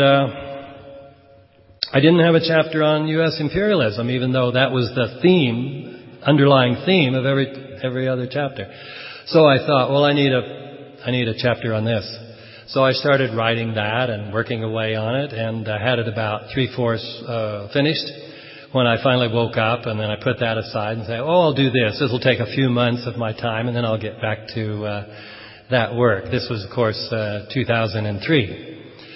I didn't have a chapter on U.S. imperialism, even though that was the underlying theme of every other chapter. So I thought, well, I need a chapter on this. So I started writing that and working away on it, and I had it about 3/4 finished when I finally woke up, and then I put that aside and say, I'll do this. This will take a few months of my time, and then I'll get back to that work. This was, of course, 2003.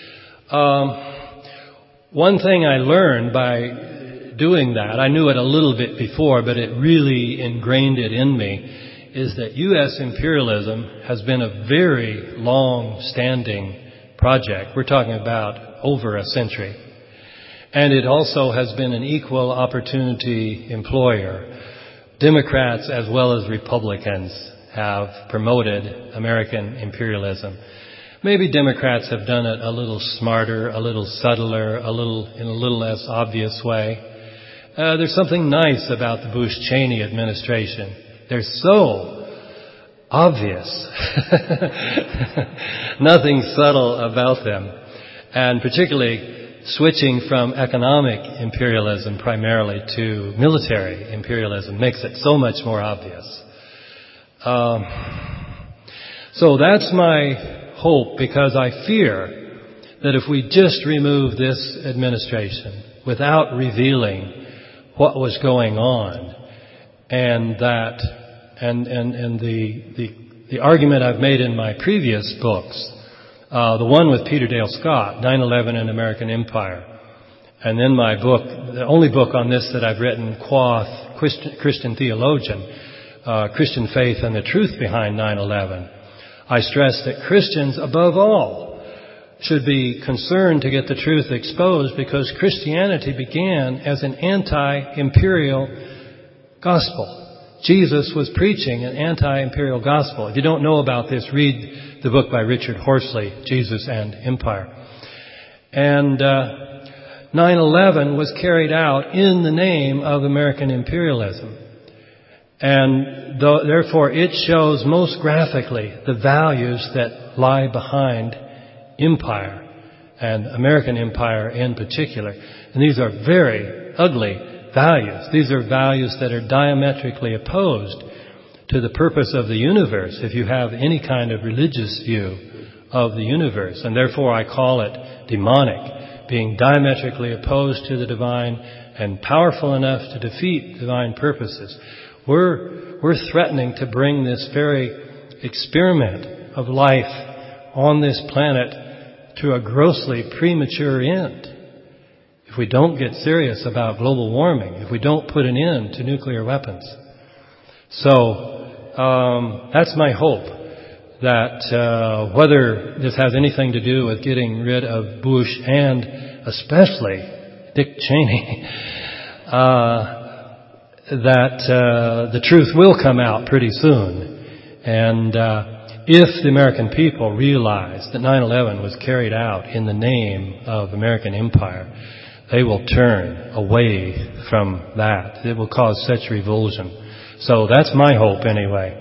One thing I learned by doing that, I knew it a little bit before, but it really ingrained it in me, is that U.S. imperialism has been a very long-standing project. We're talking about over a century. And it also has been an equal opportunity employer. Democrats as well as Republicans have promoted American imperialism. Maybe Democrats have done it a little smarter, a little subtler, in a little less obvious way. There's something nice about the Bush-Cheney administration. They're so obvious. Nothing subtle about them. And particularly switching from economic imperialism primarily to military imperialism makes it so much more obvious. So that's my hope, because I fear that if we just remove this administration without revealing what was going on, and that the argument I've made in my previous books, the one with Peter Dale Scott, 9/11 and American Empire, and then my book, the only book on this that I've written, Quoth, Christian Theologian, Christian Faith and the Truth Behind 9/11. I stress that Christians, above all, should be concerned to get the truth exposed, because Christianity began as an anti-imperial gospel. Jesus was preaching an anti-imperial gospel. If you don't know about this, read the book by Richard Horsley, Jesus and Empire. And 9/11 was carried out in the name of American imperialism. And therefore it shows most graphically the values that lie behind empire, and American empire in particular. And these are very ugly values. These are values that are diametrically opposed to the purpose of the universe, if you have any kind of religious view of the universe. And therefore I call it demonic, being diametrically opposed to the divine and powerful enough to defeat divine purposes. We're threatening to bring this very experiment of life on this planet to a grossly premature end. If we don't get serious about global warming, if we don't put an end to nuclear weapons. So that's my hope, that whether this has anything to do with getting rid of Bush and especially Dick Cheney, that the truth will come out pretty soon. And if the American people realize that 9/11 was carried out in the name of American empire, they will turn away from that. It will cause such revulsion. So that's my hope anyway.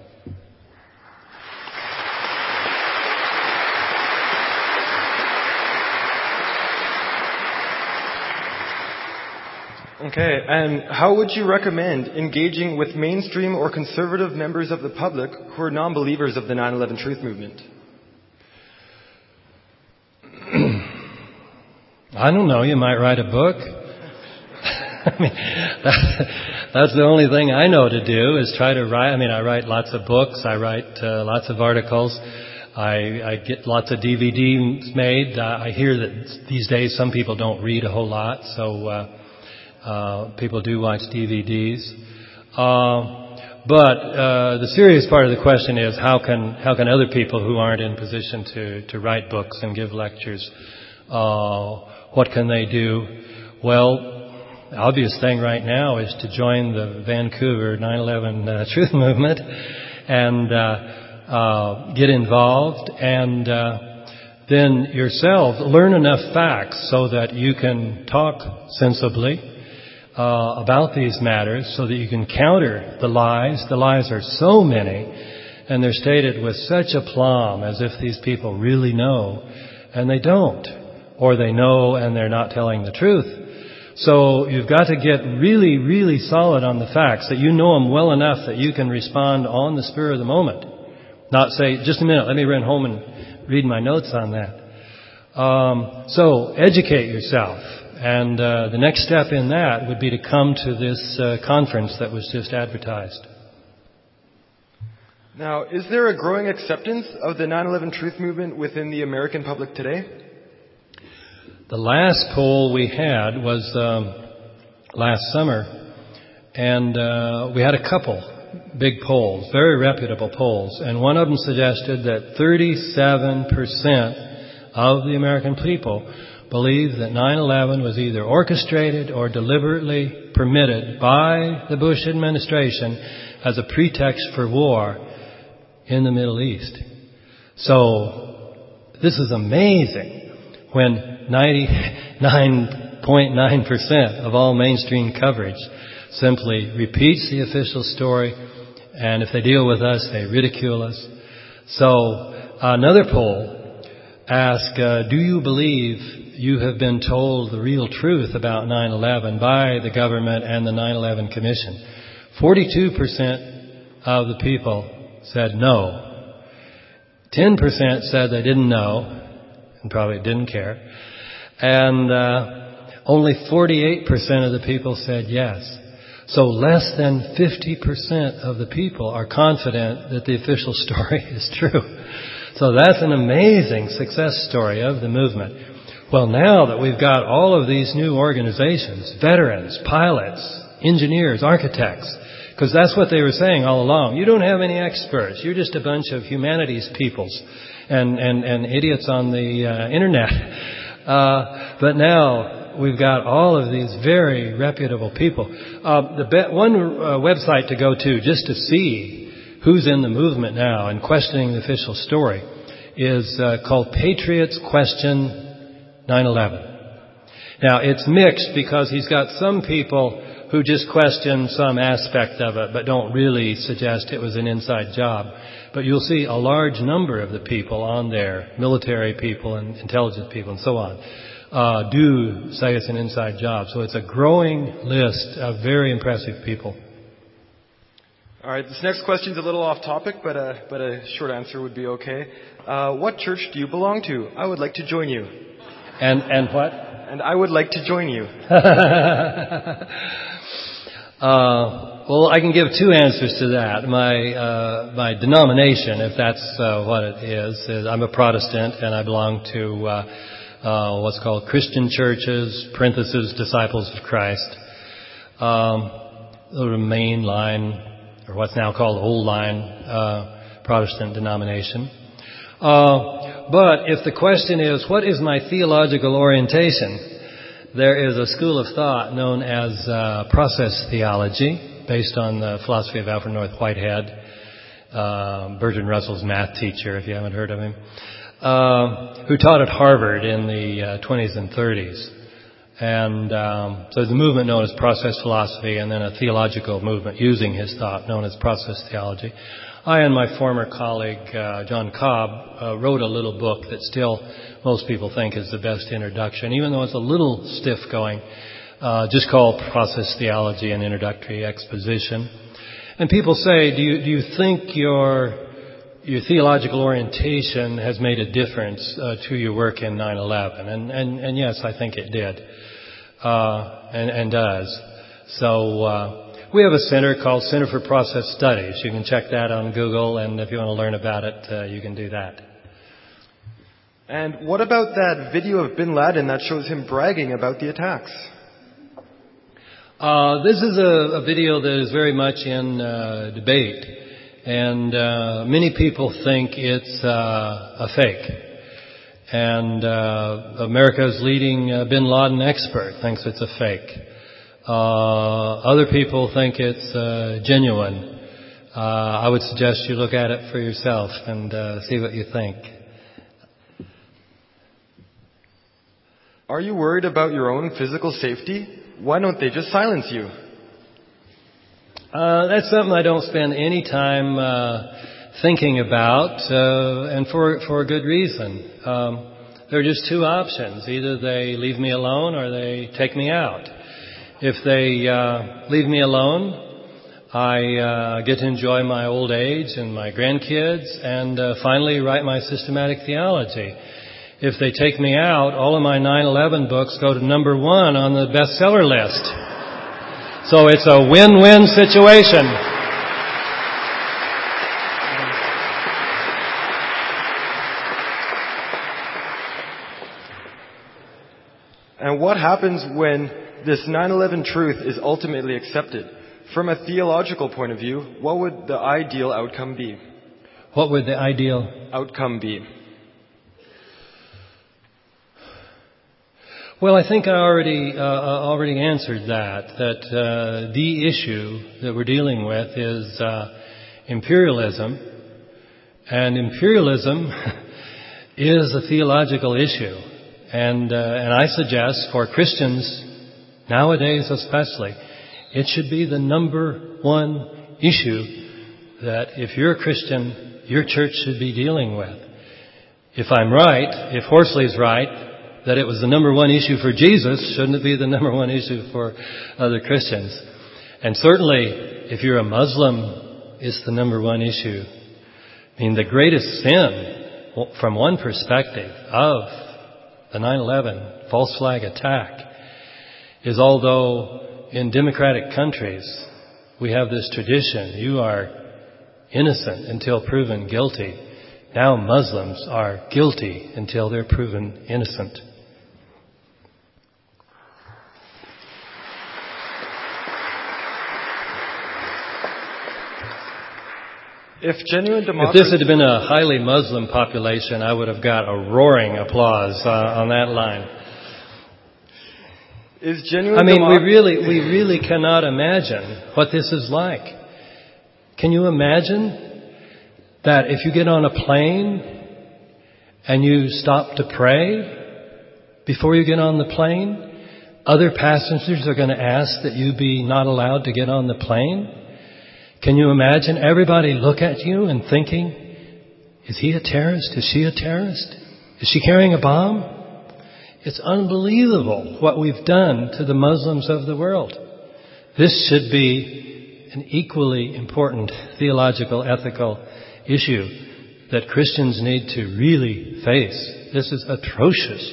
Okay, and how would you recommend engaging with mainstream or conservative members of the public who are non-believers of the 9/11 Truth Movement? I don't know. You might write a book. I mean, that's the only thing I know to do is try to write. I mean, I write lots of books. I write lots of articles. I get lots of DVDs made. I hear that these days some people don't read a whole lot, so people do watch DVDs. But the serious part of the question is how can other people who aren't in position to write books and give lectures, what can they do? Well, the obvious thing right now is to join the Vancouver 9/11 Truth Movement and get involved and then yourself learn enough facts so that you can talk sensibly about these matters so that you can counter the lies. The lies are so many, and they're stated with such aplomb as if these people really know, and they don't. Or they know and they're not telling the truth. So you've got to get really, really solid on the facts, that you know them well enough that you can respond on the spur of the moment. Not say, just a minute, let me run home and read my notes on that. So educate yourself. And the next step in that would be to come to this conference that was just advertised. Now, is there a growing acceptance of the 9/11 Truth Movement within the American public today? The last poll we had was last summer, and we had a couple big polls, very reputable polls, and one of them suggested that 37% of the American people believe that 9/11 was either orchestrated or deliberately permitted by the Bush administration as a pretext for war in the Middle East. So this is amazing when 99.9% of all mainstream coverage simply repeats the official story, and if they deal with us, they ridicule us. So another poll asked, do you believe you have been told the real truth about 9/11 by the government and the 9/11 Commission? 42% of the people said no. 10% said they didn't know and probably didn't care. And only 48% of the people said yes. So less than 50% of the people are confident that the official story is true. So that's an amazing success story of the movement. Well, now that we've got all of these new organizations, veterans, pilots, engineers, architects, because that's what they were saying all along. You don't have any experts. You're just a bunch of humanities peoples and idiots on the internet. But now we've got all of these very reputable people. One website to go to just to see who's in the movement now and questioning the official story is called Patriots Question 9/11. Now, it's mixed because he's got some people who just question some aspect of it but don't really suggest it was an inside job. But you'll see a large number of the people on there, military people and intelligence people and so on, do say it's an inside job. So it's a growing list of very impressive people. All right, this next question's a little off topic, but a short answer would be okay. What church do you belong to? I would like to join you. And what? And I would like to join you. Well, I can give two answers to that. My denomination, if that's what it is I'm a Protestant, and I belong to what's called Christian churches, parentheses, Disciples of Christ. The main line, or what's now called Old Line Protestant denomination. But if the question is, what is my theological orientation? There is a school of thought known as process theology, based on the philosophy of Alfred North Whitehead. Bertrand Russell's math teacher, if you haven't heard of him, who taught at Harvard in the 20s and 30s. And so the movement known as process philosophy, and then a theological movement using his thought known as process theology. I and my former colleague, John Cobb, wrote a little book that still most people think is the best introduction, even though it's a little stiff going, just called Process Theology and Introductory Exposition. And people say, do you think your theological orientation has made a difference to your work in 9/11? And yes, I think it did, and does. So we have a center called Center for Process Studies. You can check that on Google, and if you want to learn about it, you can do that. And what about that video of bin Laden that shows him bragging about the attacks? This is a video that is very much in debate, and many people think it's a fake. And America's leading bin Laden expert thinks it's a fake. Other people think it's genuine. I would suggest you look at it for yourself and see what you think. Are you worried about your own physical safety? Why don't they just silence you? That's something I don't spend any time thinking about, and for a good reason. There are just two options. Either they leave me alone or they take me out. If they leave me alone, I get to enjoy my old age and my grandkids and finally write my systematic theology. If they take me out, all of my 9/11 books go to number 1 on the bestseller list. So it's a win-win situation. And what happens when this 9/11 truth is ultimately accepted? From a theological point of view, what would the ideal outcome be? What would the ideal outcome be? Well, I think I already answered that the issue that we're dealing with is imperialism, and imperialism is a theological issue, and I suggest for Christians nowadays especially, it should be the number 1 issue that if you're a Christian, your church should be dealing with. If I'm right, if Horsley's right, that it was the number 1 issue for Jesus, shouldn't it be the number 1 issue for other Christians? And certainly, if you're a Muslim, it's the number 1 issue. I mean, the greatest sin, from one perspective, of the 9/11 false flag attack is, although in democratic countries we have this tradition, you are innocent until proven guilty. Now Muslims are guilty until they're proven innocent. If this had been a highly Muslim population, I would have got a roaring applause on that line. We really cannot imagine what this is like. Can you imagine that if you get on a plane and you stop to pray before you get on the plane, other passengers are going to ask that you be not allowed to get on the plane? Can you imagine everybody look at you and thinking, is he a terrorist? Is she a terrorist? Is she carrying a bomb? It's unbelievable what we've done to the Muslims of the world. This should be an equally important theological, ethical issue that Christians need to really face. This is atrocious.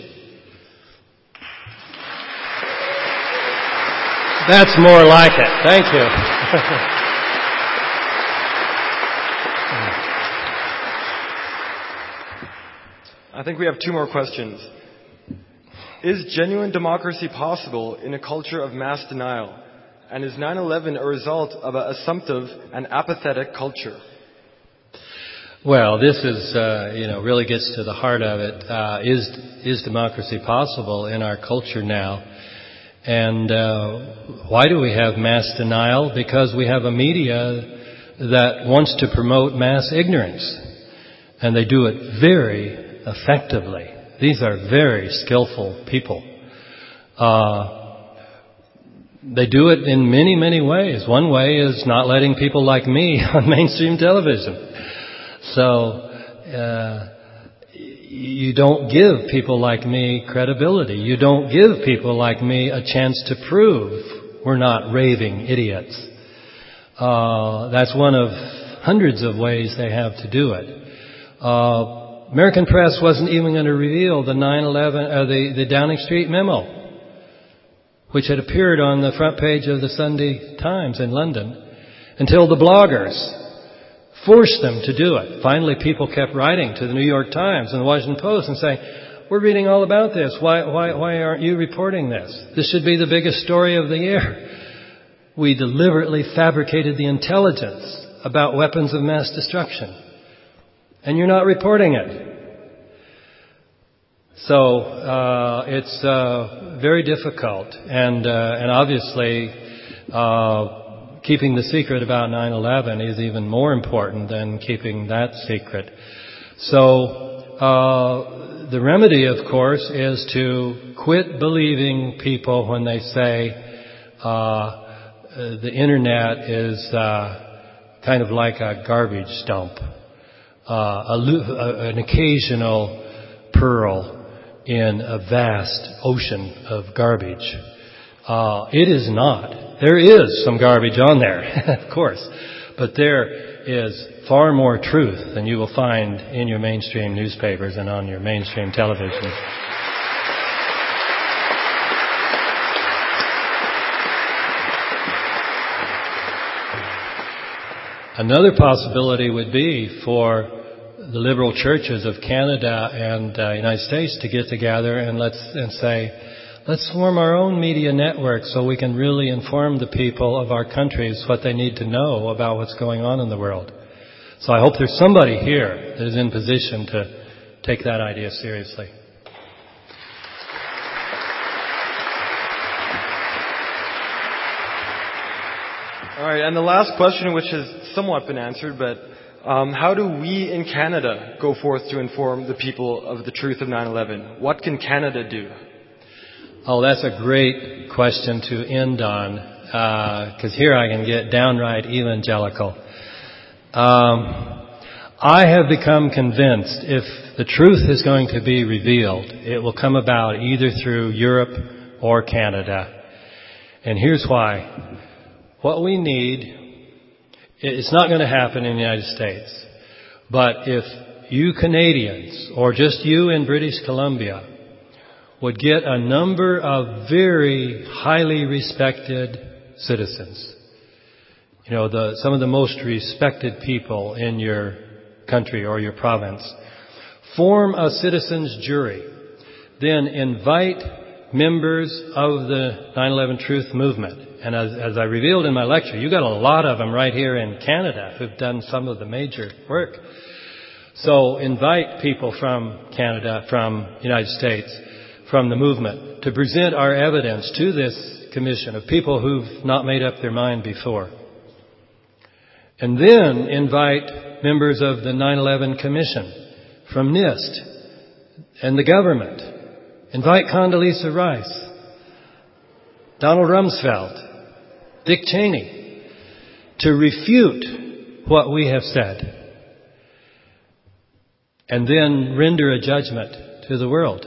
That's more like it. Thank you. I think we have 2 more questions. Is genuine democracy possible in a culture of mass denial? And is 9/11 a result of an assumptive and apathetic culture? Well, this is, really gets to the heart of it. Is democracy possible in our culture now? And why do we have mass denial? Because we have a media that wants to promote mass ignorance. And they do it very effectively. These are very skillful people. They do it in many, many ways. One way is not letting people like me on mainstream television. So you don't give people like me credibility. You don't give people like me a chance to prove we're not raving idiots. That's one of hundreds of ways they have to do it. American press wasn't even going to reveal the 9/11, the Downing Street memo, which had appeared on the front page of the Sunday Times in London, until the bloggers forced them to do it. Finally, people kept writing to the New York Times and the Washington Post and saying, "We're reading all about this. Why aren't you reporting this? This should be the biggest story of the year." We deliberately fabricated the intelligence about weapons of mass destruction, and you're not reporting it. So it's very difficult, and obviously keeping the secret about 9/11 is even more important than keeping that secret. So the remedy, of course, is to quit believing people when they say the internet is kind of like a garbage dump, an occasional pearl in a vast ocean of garbage. It is not. There is some garbage on there, of course, but there is far more truth than you will find in your mainstream newspapers and on your mainstream television. Another possibility would be for the liberal churches of Canada and United States to get together and say, let's form our own media network so we can really inform the people of our countries what they need to know about what's going on in the world. So I hope there's somebody here that is in position to take that idea seriously. All right, and the last question, which has somewhat been answered, but how do we in Canada go forth to inform the people of the truth of 9/11? What can Canada do? Oh, that's a great question to end on, because here I can get downright evangelical. I have become convinced if the truth is going to be revealed, it will come about either through Europe or Canada. And here's why. What we need, it's not going to happen in the United States, but if you Canadians, or just you in British Columbia, would get a number of very highly respected citizens, some of the most respected people in your country or your province, form a citizens' jury, then invite members of the 9/11 Truth Movement. And as I revealed in my lecture, you got a lot of them right here in Canada who've done some of the major work. So invite people from Canada, from the United States, from the movement, to present our evidence to this commission of people who've not made up their mind before. And then invite members of the 9/11 Commission from NIST and the government. Invite Condoleezza Rice, Donald Rumsfeld, Dick Cheney, to refute what we have said, and then render a judgment to the world.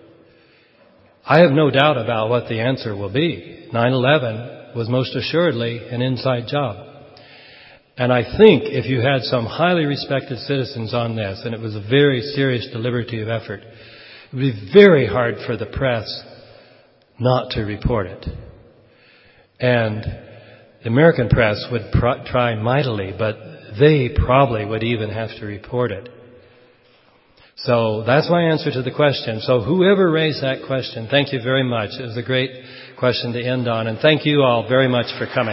I have no doubt about what the answer will be. 9/11 was most assuredly an inside job. And I think if you had some highly respected citizens on this, and it was a very serious deliberative effort, it would be very hard for the press not to report it. And the American press would try mightily, but they probably would even have to report it. So that's my answer to the question. So whoever raised that question, thank you very much. It was a great question to end on. And thank you all very much for coming.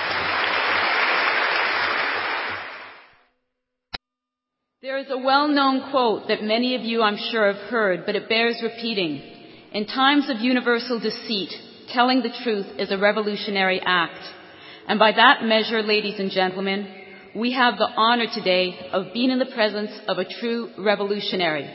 There is a well-known quote that many of you, I'm sure, have heard, but it bears repeating. In times of universal deceit, telling the truth is a revolutionary act. And by that measure, ladies and gentlemen, we have the honor today of being in the presence of a true revolutionary.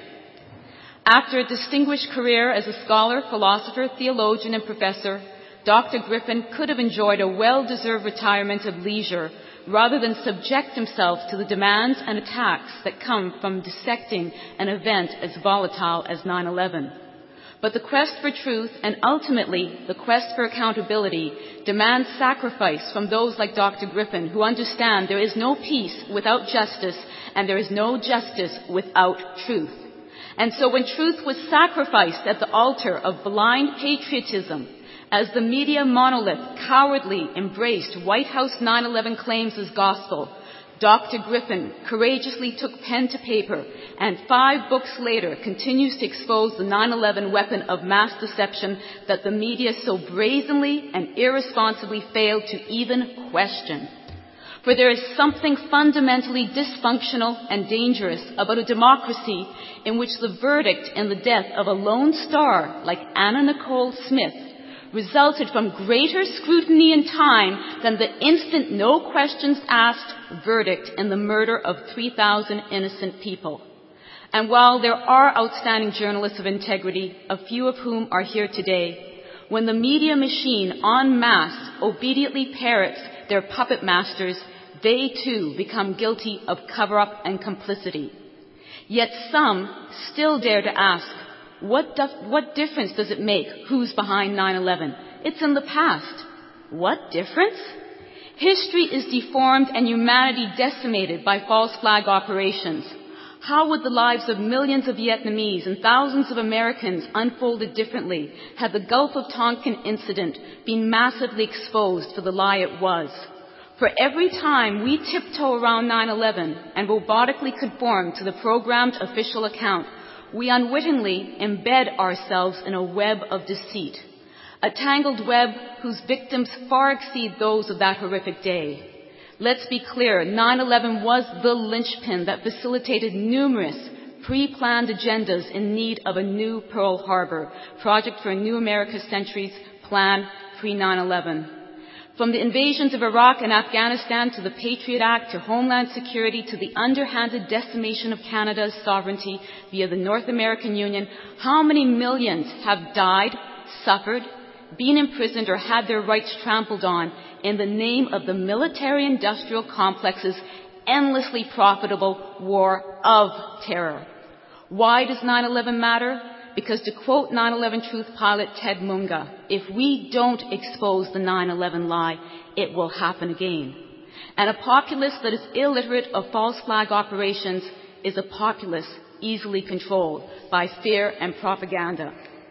After a distinguished career as a scholar, philosopher, theologian, and professor, Dr. Griffin could have enjoyed a well-deserved retirement of leisure rather than subject himself to the demands and attacks that come from dissecting an event as volatile as 9/11. But the quest for truth and ultimately the quest for accountability demands sacrifice from those like Dr. Griffin, who understand there is no peace without justice and there is no justice without truth. And so when truth was sacrificed at the altar of blind patriotism, as the media monolith cowardly embraced White House 9/11 claims as gospel, Dr. Griffin courageously took pen to paper and 5 books later continues to expose the 9/11 weapon of mass deception that the media so brazenly and irresponsibly failed to even question. For there is something fundamentally dysfunctional and dangerous about a democracy in which the verdict in the death of a lone star like Anna Nicole Smith resulted from greater scrutiny and time than the instant no questions asked verdict in the murder of 3,000 innocent people. And while there are outstanding journalists of integrity, a few of whom are here today, when the media machine en masse obediently parrots their puppet masters, they too become guilty of cover-up and complicity. Yet some still dare to ask, what difference does it make who's behind 9/11? It's in the past. What difference? History is deformed and humanity decimated by false flag operations. How would the lives of millions of Vietnamese and thousands of Americans unfolded differently had the Gulf of Tonkin incident been massively exposed for the lie it was? For every time we tiptoe around 9/11 and robotically conform to the programmed official account, we unwittingly embed ourselves in a web of deceit, a tangled web whose victims far exceed those of that horrific day. Let's be clear, 9/11 was the linchpin that facilitated numerous pre-planned agendas in need of a new Pearl Harbor, Project for a New America Centuries plan pre-9/11. From the invasions of Iraq and Afghanistan to the Patriot Act to Homeland Security to the underhanded decimation of Canada's sovereignty via the North American Union, how many millions have died, suffered, been imprisoned or had their rights trampled on in the name of the military-industrial complex's endlessly profitable war of terror? Why does 9/11 matter? Because to quote 9/11 truth pilot Ted Munga, if we don't expose the 9/11 lie, it will happen again. And a populace that is illiterate of false flag operations is a populace easily controlled by fear and propaganda.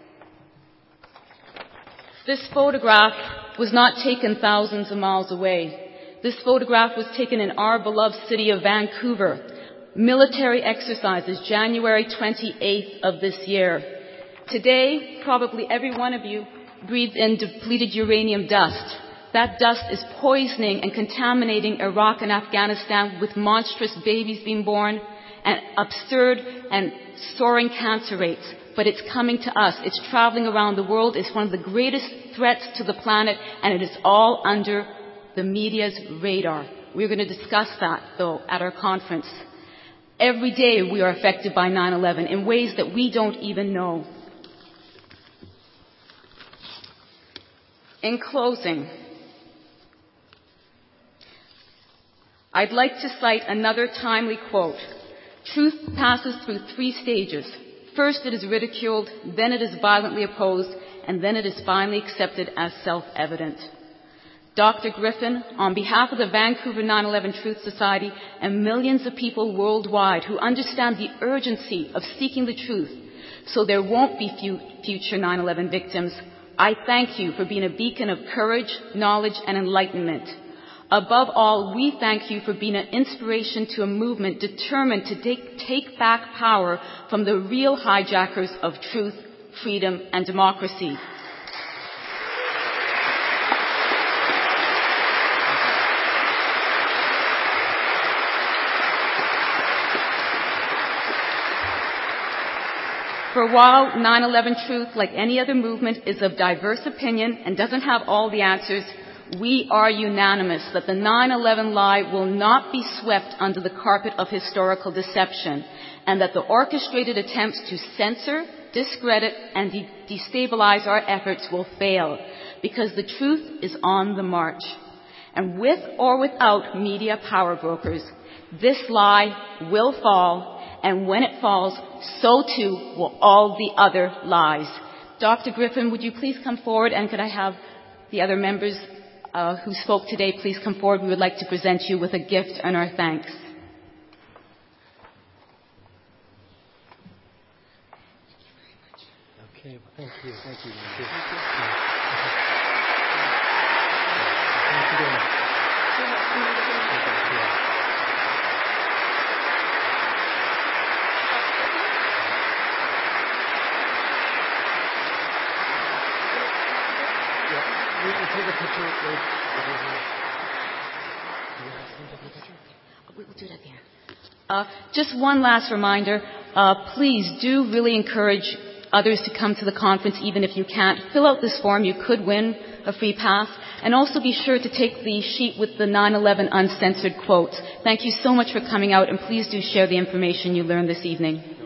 This photograph was not taken thousands of miles away. This photograph was taken in our beloved city of Vancouver. Military exercises, January 28th of this year. Today, probably every one of you breathed in depleted uranium dust. That dust is poisoning and contaminating Iraq and Afghanistan with monstrous babies being born and absurd and soaring cancer rates. But it's coming to us. It's traveling around the world. It's one of the greatest threats to the planet, and it is all under the media's radar. We're going to discuss that, though, at our conference. Every day we are affected by 9/11 in ways that we don't even know. In closing, I'd like to cite another timely quote. Truth passes through 3 stages. First, it is ridiculed, then it is violently opposed, and then it is finally accepted as self-evident. Dr. Griffin, on behalf of the Vancouver 9/11 Truth Society and millions of people worldwide who understand the urgency of seeking the truth so there won't be future 9/11 victims, I thank you for being a beacon of courage, knowledge, and enlightenment. Above all, we thank you for being an inspiration to a movement determined to take back power from the real hijackers of truth, freedom, and democracy. For while 9/11 Truth, like any other movement, is of diverse opinion and doesn't have all the answers, we are unanimous that the 9/11 lie will not be swept under the carpet of historical deception, and that the orchestrated attempts to censor, discredit, and destabilize our efforts will fail, because the truth is on the march. And with or without media power brokers, this lie will fall, and when it falls, so too will all the other lies. Dr. Griffin, would you please come forward, and could I have the other members who spoke today please come forward? We would like to present you with a gift and our thanks. Okay, thank you. Thank you. Thank you. We'll do that there. Just one last reminder. Please do really encourage others to come to the conference, even if you can't. Fill out this form. You could win a free pass. And also be sure to take the sheet with the 9/11 uncensored quotes. Thank you so much for coming out, and please do share the information you learned this evening.